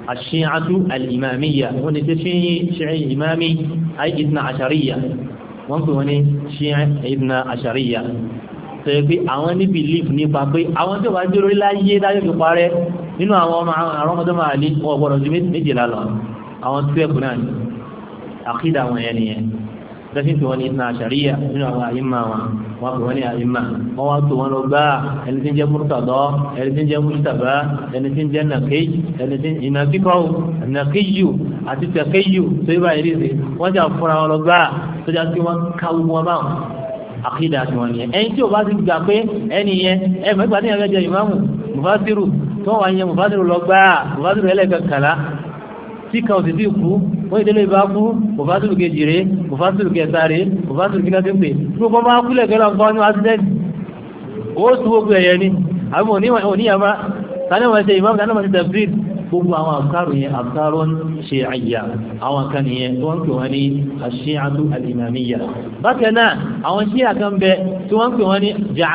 [SPEAKER 2] الشيعة الإمامية وني شيعي إمامي أي 12 wọ́n pè wọ́n ní Shia Ibn Ashariya tó yẹ pé àwọn ní belief nípa pé àwọn tí ó bá jẹ́ orí láyé dájọ́ fi parẹ́ nínú àwọn ọmọdé máa lé wọ́n gbọ́dọ̀ ju méjìlá lọ àwọn 12 náà ní àkídà wọn yẹn nìyẹn lẹ́sìn tí wọ́n ní Ibn Ashariya nínú àwọn àyíma wọn pè wọ́n ní àyíma wọ́n wá tó wọn lọ gbá ẹni tí ń jẹ́ Murtada ẹni tí ń jẹ́ Mujtaba ẹni tí ń jẹ́ Naqi ẹni tí ìnàkíkọ́ Naqiyu àti Taqiyyu tó yẹ báyìí rí wọ́n jà fúnra wọn lọ gbá tó já sí wọn káwú wọn báwọn àkídà tí wọ́n nìyẹn ẹni tí ò bá ti gbà pé ẹni yẹn ẹ mẹ́gbàá ní ẹgbẹ́ jẹ ìmáàmù mufasiru tó wà yẹn mufasiru lọ gbá mufasiru ẹlẹ́kẹ̀kàlá tí kan òsì sí kú wọ́n ìdílé ìbá kú mufasiru kejì rẹ̀ mufasiru kẹta rẹ̀ mufasiru kí lọ́tí ń pè gbogbo máa kúlẹ̀ gẹ́lọ́ nǹkan ní accident ó tún gbogbo ẹ̀yẹ ni àbí òníyàmá tani wọ́n ṣe ìmáàmù tani wọ́n ṣe tafsir gbogbo àwọn àkàrò yẹn àkàrò ṣe àyà àwọn kan nìyẹn tó wọ́n pè wọ́n ní aṣíàtú alìmàmíyà bákan náà àwọn ṣíà kan bẹ tí wọ́n pè wọ́n ní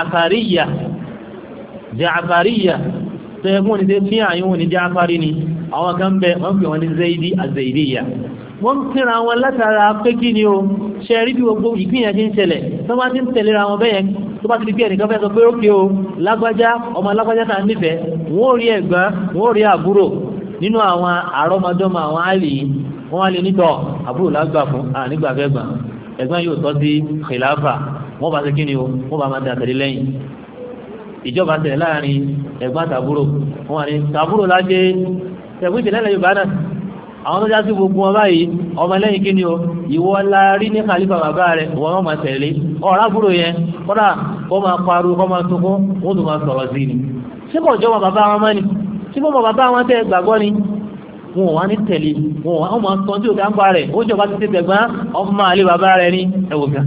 [SPEAKER 2] jàfàríyà tó yẹ kún ní tẹ́ ṣíà yíwọ̀n ní jàfàrí ni àwọn kan bẹ wọ́n pè wọ́n ní zaidi azaidiya wọ́n kíra wọn látara pé kí ni o ṣe rí bí gbogbo ìpínyàn ṣe ń ṣẹlẹ̀ tó bá ti ń tẹ̀lera wọn bẹ́yẹn tó bá ti di pé ẹnìkan fẹ́ sọ pé ókè o lágbájá ọmọ lágbájá ta nífẹ̀ẹ́ wọ́n rí ẹ̀gbọ́n wọ́n rí àbúrò nínú àwọn àrọ́mọdọ́mọ àwọn àlì wọ́n wá lè nítọ̀ àbúrò lágbà fún ànígbàfẹ́gbà ẹ̀gbọ́n yóò tọ́ sí khilafa wọ́n bá ṣe kí ni o wọ́n bá máa dàtẹ̀lé lẹ́yìn ìjọba tẹ̀lé láàrin ẹ̀gbọ́n àtàbúrò wọ́n wà ní tàbúrò lájé ẹ̀gbọ́n ìtẹ̀lẹ́lẹ̀ Yorùbá náà àwọn tó já sí gbogbo wọn báyìí ọmọ lẹ́yìn kí ni o ìwọ láàrí ní khalifa bàbá rẹ̀ wọ́n máa tẹ̀lé ọ̀rá búrò yẹn kọ́dà kọ́ máa paru kọ́ máa sunkún wọ́n tó máa sọ̀rọ̀ sí ni ṣé kò jọ wọn bàbá wọn mọ́ ni ṣé kò mọ̀ bàbá wọn tẹ́ gbàgbọ́ ni wọn wá ní tẹ̀lé wọn máa sọ tí ò ká ń pa rẹ̀ ó jọba ti tẹ̀gbọ́n ọmọ àlè bàbá rẹ̀ ní ẹ̀wọ̀gá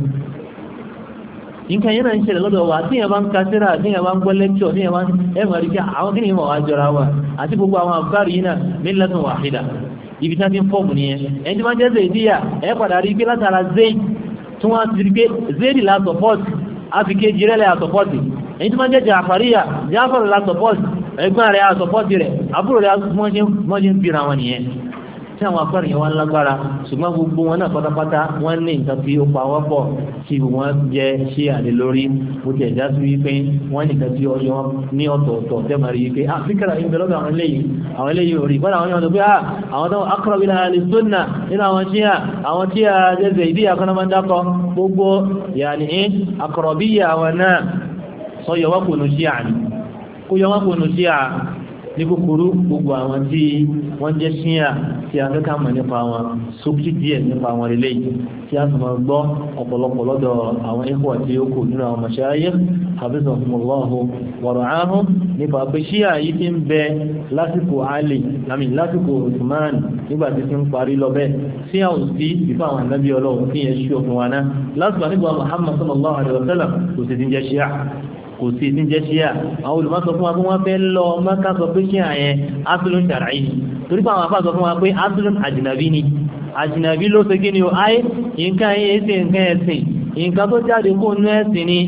[SPEAKER 2] nǹkan yẹn náà ń ṣẹlẹ̀ lọ́dọ̀ wa tí yẹn bá ń ka síra tí yẹn bá ń gbọ́ lẹ́kṣọ̀ tí yẹn bá ń ẹ̀mọ̀ rí kí àwọn kí ni ìmọ̀ wa jọra wa àti gbogbo àwọn àbúkárì yìí náà millatun wahida ibi tí wọ́n ti ń fọ́ọ̀mù nìyẹn ẹni tí wọ́n jẹ́ zèdíyà ẹ padà rí pé látara zayd tí wọ́n ti rí pé zayd la sọpọ́ọ̀tì àfikẹ́ jírẹ́lẹ̀ àsọpọ́ọ̀tì ẹni tí wọ́n jẹ́ jàfàríyà jáfàrù la sọpọ́ọ̀tì ẹgbẹ́ rẹ̀ àsọpọ́ọ̀tì rẹ̀ àbúrò rẹ̀ mọ́jẹ́ ń bíra wọn nìyẹn tí àwọn afẹ́rìn yẹn wá lágbára ṣùgbọ́n gbogbo wọn náà pátápátá wọ́n ní nǹkan tí ó pa wọ́n pọ̀ tí wọ́n jẹ́ ṣé àlè lórí bó ti ẹ̀já sí wípé wọ́n nìkan tí ó yọ ní ọ̀tọ̀ọ̀tọ̀ tẹ́mà rí wípé fíkàrà ìbẹ̀ lọ́dọ̀ àwọn eléyìí orí kọ́nà àwọn yọ̀nà pé àwọn tó aqrab ila ahli sunnah nínú àwọn ṣíà àwọn tí a jẹ́zẹ̀ ìdí àkọ́nà máa ń dákọ̀ gbogbo yàní aqrabiyya àwọn náà sọ yọwọ́kùnù ṣíà kó yọwọ́kùnù ṣíà ní kúkúrú gbogbo àwọn tí wọ́n jẹ́ ṣíyà tí a fẹ́ká mọ̀ nípa wọn sókí díẹ̀ nípa wọn lè tí a sì mọ̀ gbọ́ ọ̀pọ̀lọpọ̀ lọ́dọ̀ àwọn ikọ̀ tí ó kù nínú àwọn mashayikh hafizahumullahu wa ra'ahum nípa pé ṣíyà yìí ti ń bẹ lásìkò Ali lásìkò Usman nígbà tí ti ń parí lọ bẹ́ẹ̀ sí àwọn sí ìfẹ́ àwọn ànábì Ọlọ́run kí yẹn ṣí òfin wa náà lásìkò nígbà Muhammad sallallahu alaihi wa sallam kò sì ti jẹ́ ṣíyà kò sí ní jẹ́ ṣíyà àwọn olùmọ́sọ fún wa pé wọ́n fẹ́ lọ Mẹ́kà sọ pé ṣíyà yẹn aslun shar'i torí pé àwọn afá sọ fún wa pé aslun ajnabi ni ajnabi ló ṣe kí ni o ayé nǹkan yẹn ṣe nǹkan ẹ̀sìn nǹkan tó jáde kó nú ẹ̀sìn ni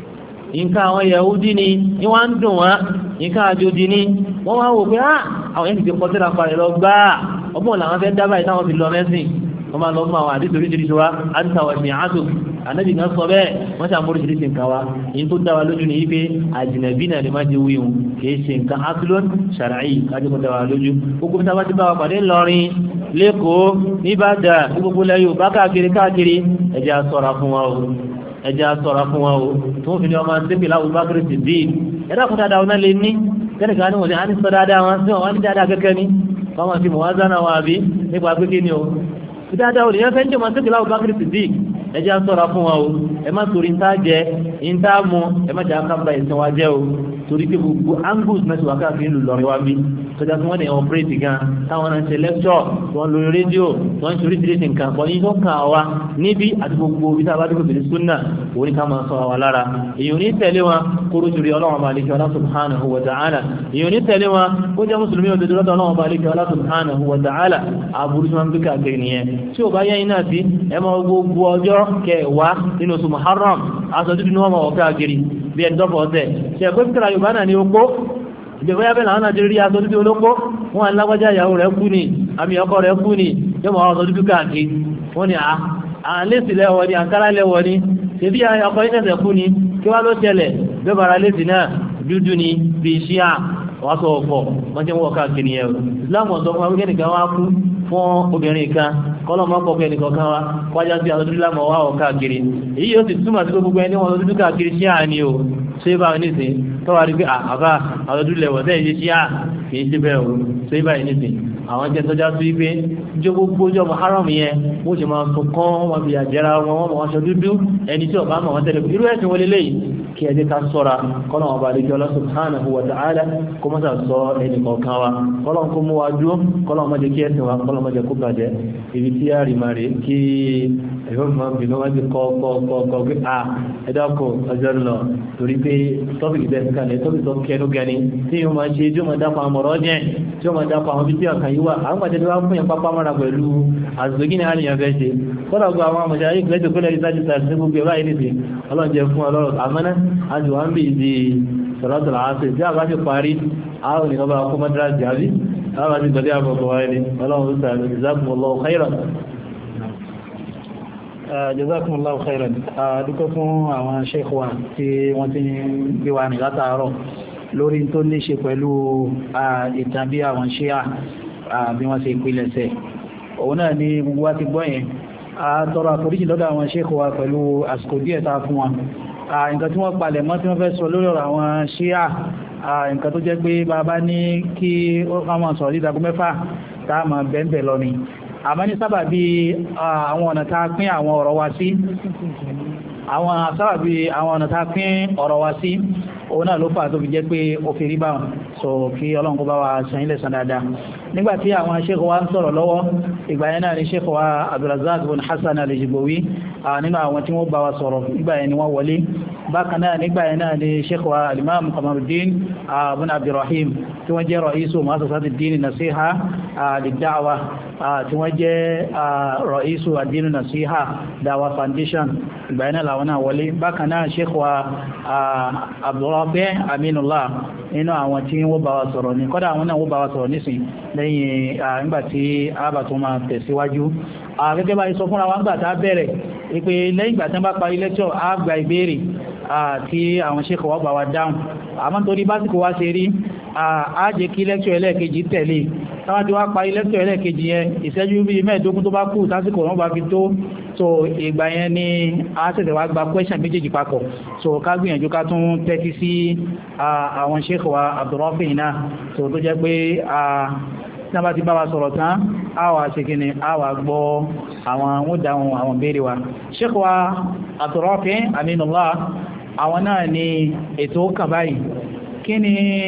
[SPEAKER 2] nǹkan àwọn Yahudi ni ní wọ́n ń dùn wọ́n nǹkan àjòjì ni wọ́n wá wò pé àwọn yẹn ti kọ́ síra parẹ̀ lọ gbáà ọgbọ́n làwọn fẹ́ dábàá ìtàwọn fi lọ mẹ́sìn wọ́n máa lọ mú àwọn àdítorí jìrì ṣe wá àdísàwọ̀ ìsìn àátò ànábì kan sọ bẹ́ẹ̀ wọ́n ṣàmúrò jìrì sí nǹkan wa èyí tó dáwà lójú ní wípé àjìnàbí náà lè má ti wíhun kìí ṣe nǹkan aslun shar'i kájú kó dáwà lójú gbogbo bí tábà ti bá wa pàdé ńlọrin lẹ́kọ̀ọ́ níbàdà ní gbogbo lẹ́yìn bá káàkiri ẹjẹ́ ṣọ́ra fún wa o ẹjẹ́ ṣọ́ra fún wa o tó ń fi ní ọmọ ṣépè láwùjọ bá kiri sí díì ẹ̀dá kún dáadáa wọn lè ní kẹ́nìkan ní wọ́n ti á ní sọ dáadáa wọn sí wọn ní dáadáa kẹ́kẹ́ ní kọ́mọ̀ sí mọ̀wázánà wọn àbí nípa pé kí ni o dáadáa olè yẹn fẹ́ ń jẹ́ mọ̀ síkìlá Abubakar Siddiq ẹjẹ́ sọ́ra fún wa o ẹ má torí ń tá jẹ́ ń tá mú ẹ má jẹ́ akábà ìsìn wa jẹ́ o torí pé gbogbo angus náà ti wà káàkiri ìlú lọ́rin wa bí sọjá tí wọ́n dẹ̀ ọ̀pẹ́rẹ́tì gan táwọn náà ń ṣe lẹ́kṣọ̀ tí wọ́n lórí rédíò tí wọ́n ń ṣe oríṣiríṣi nǹkan kan ní tó kàn wá níbi àti gbogbo ibi tá a bá dé gbogbo súnà òun ká máa sọ wa lára èyàn ní tẹ̀lé wọn kóró jùlọ ọlọ́run ọba àlekẹ́ ọlá subhanahu wa ta'ala èyàn ní tẹ̀lé wọn kó jẹ́ mùsùlùmí òdodo lọ́dọ̀ ọlọ́run ọba àlekẹ́ ọlá subhanahu wa ta'ala aburú tí wọ́n ń gbé káàkiri nìyẹn tí ò bá yẹ iná sí ẹ máa gbogbo ọjọ́ kẹwàá nínú oṣù Muharram aṣọ dúdú ni wọ́n máa wọ̀ káàkiri bí ẹni dọ́fọ̀ ọ̀tẹ̀ ṣe ẹ̀kọ́ ìfìkàrà Yorùbá náà ní opó ìgbẹ̀fẹ́ yábẹ̀ làwọn náà ti rí aṣọ dúdú olóko wọ́n alágbájá ìyàwó rẹ̀ kú ni àmì ọkọ rẹ̀ kú ni yóò máa wọ́n sọ dúdú káàkiri wọ́n ni lẹ́sì lẹ́wọ̀ ni àǹkárá lẹ́wọ̀ ni ṣebí ọkọ ìṣẹ̀ṣẹ̀ kú ni kí wá ló ṣẹlẹ̀ bẹ́bàrà lẹ́sì náà dúdú ni bí ṣíà wọ́n sọ ọ̀pọ̀ wọ́n jẹ́ wọ́n káàkiri ẹ̀ Islam ọ̀sọ̀ fún akẹ́kẹ́ nìkan wá kú fún obìnrin kan kọ́lọ̀ mọ́ pọ̀pẹ́ nìkan kan wá wájá sí àwọn dúdú wá ọ̀ káàkiri èyí yóò sì túmọ̀ sí gbogbo ẹni wọn dúdú káàkiri ṣíà ni o ṣé bá wọn nìsín tọ́wà rí pé àbá àwọn dúdú lẹ̀wọ̀ tẹ́ ìṣe ṣíà kì í ṣe bẹ́ẹ̀ o ṣé bá yìí nìsín àwọn jẹ́ tọ́já sí wípé jọ gbogbo jọ Muharram yẹn wọ́n ṣe máa tún kọ́ wọn bí àjẹrà wọn wọ́n máa ṣọ dúdú ẹni tí ọba mọ̀ wọ́n tẹ́lẹ̀ irú ẹ̀sìn wọlé lẹ́yìn kí ẹjẹ́ ká sọ́ra kọ́nà ọba àdéjọ́ Allah subhanahu wa ta'ala kó mọ́sà sọ ẹni kọ̀ọ̀kan wa kọ́nà kó mú wa dúró kọ́nà ọmọdé kí ẹ̀sìn wa kọ́nà ọmọdé kó bàjẹ́ ibi tí a rí màrí kí ẹ̀fọ́ mọ́ bínú wájú kọ́ pé ẹ̀dàkọ̀ ọjọ́ lọ torí pé tọ́pìkì bẹ́ẹ̀ kalẹ̀ tọ́pìkì tó kẹnu gani tí yóò máa ṣe tí yóò máa dápa àmọ̀rọ̀ jẹ́ tí yóò máa dápa àwọn bí tí ọkàn yíwá àwọn pàtẹ́ wá fún yẹn pápá mọ́ra pẹ̀lú àzògí ní àríyàn fẹ́ ṣe kọ́nà gbọ́ àwọn àmọ̀ṣà yìí gbẹ́jọ kọ́lẹ̀ ìsájú tàbí gbogbo ẹ̀bá yìí nìsí ọlọ́njẹ fún ọlọ́rọ̀ àmọ́ná àti wọ́n bí ìdí sọ̀rọ̀tọ̀lá àti tí a bá ti parí àwọn ènìyàn bá kó mọ́dúrà jàbí láwọn àti gbọ́dé àbọ̀bọ̀ wáyé ni ọlọ́run sàrẹ̀ jazakumullahu khairan.
[SPEAKER 3] Jazakumullahu khairan. Dúpẹ́ fún àwọn sheikh wa tí wọ́n ti gbé wa ní látàárọ̀ lórí tó ní ṣe pẹ̀lú ìtàn bí àwọn ṣíà bí wọ́n ṣe ìpìlẹ̀ṣẹ̀ òun náà ni gbogbo wa ti gbọ́ yẹn tọrọ àforíjì lọ́dọ̀ àwọn sheikh wa pẹ̀lú àsìkò díẹ̀ tá fún wọn nǹkan tí wọ́n palẹ̀ mọ́ tí wọ́n fẹ́ sọ lórí ọ̀rọ̀ àwọn ṣíà nǹkan tó jẹ́ pé bàbá ní kí ó kàmọ̀ sọ̀rọ̀ dídago mẹ́fà tá a máa bẹ́ẹ̀ lọ ni àmọ́ ní sábà bí àwọn ọ̀nà tá a pín àwọn ọ̀rọ̀ wa sí àwọn sábàbí àwọn ọ̀nà tá a pín ọ̀rọ̀ wa sí òun náà ló fà tó fi jẹ́ pé ó fi rí báwọn so kí Ọlọ́run kó bá wa san ilẹ̀ san dáadáa nígbàtí àwọn sheikh wa ń sọ̀rọ̀ lọ́wọ́ ìgbà yẹn náà ni sheikh wa Abdulrazak bin Hassan al-Jibowi nínú àwọn tí wọ́n bá wa sọ̀rọ̀ nígbà yẹn ni wọ́n wọlé bákan náà nígbà yẹn náà ni sheikh wa al-Imam Qamaruddin bin Abdurrahim tí wọ́n jẹ́ ra'isu mu'assasat ad-din nasiha lid-da'wa tí wọ́n jẹ́ ra'isu ad-din nasiha da'wa foundation ìgbà yẹn náà làwọn náà wọlé bákan náà sheikh wa Abdurrabi Aminullah nínú àwọn tí wọ́n bá wa sọ̀rọ̀ ní kọ́dá àwọn náà wọ́n bá wa sọ̀rọ̀ nísìn lẹ́yìn nígbàtí àbà tó máa tẹ̀síwájú gẹ́gẹ́ bá sọ fúnra wa nígbàtí a bẹ̀rẹ̀ ìpè lẹ́yìn ìgbà tí wọ́n bá parí lẹ́kṣọ̀ á gba ìbéèrè tí àwọn ṣékọ̀ wọ́n bá wa dáhùn àmọ́ torí básìkò wá ṣe rí á jẹ́ kí lẹ́kṣọ̀ ẹlẹ́ẹ̀kejì tẹ̀lé táwọn tí wá parí lẹ́kṣọ̀ ẹlẹ́ẹ̀kejì yẹn ìṣẹ́jú bíi 15 tó bá kù tásìkò wọn bá fi tó so ìgbà yẹn ni a ṣẹ̀ṣẹ̀ wá gba question méjèèjì papọ̀ so ká gbìyànjú ká tún tẹ́tí sí àwọn ṣékọ̀ wa Abdurrafi náà so tó jẹ́ pé tí wọ́n bá ti bá wa sọ̀rọ̀ tán a wà ṣe kí ni a wà gbọ́ àwọn múdáhùn àwọn béèrè wa ṣékọ̀ wa Abdurrafi Aminullah àwọn náà ni ètò kàbáyì kí ni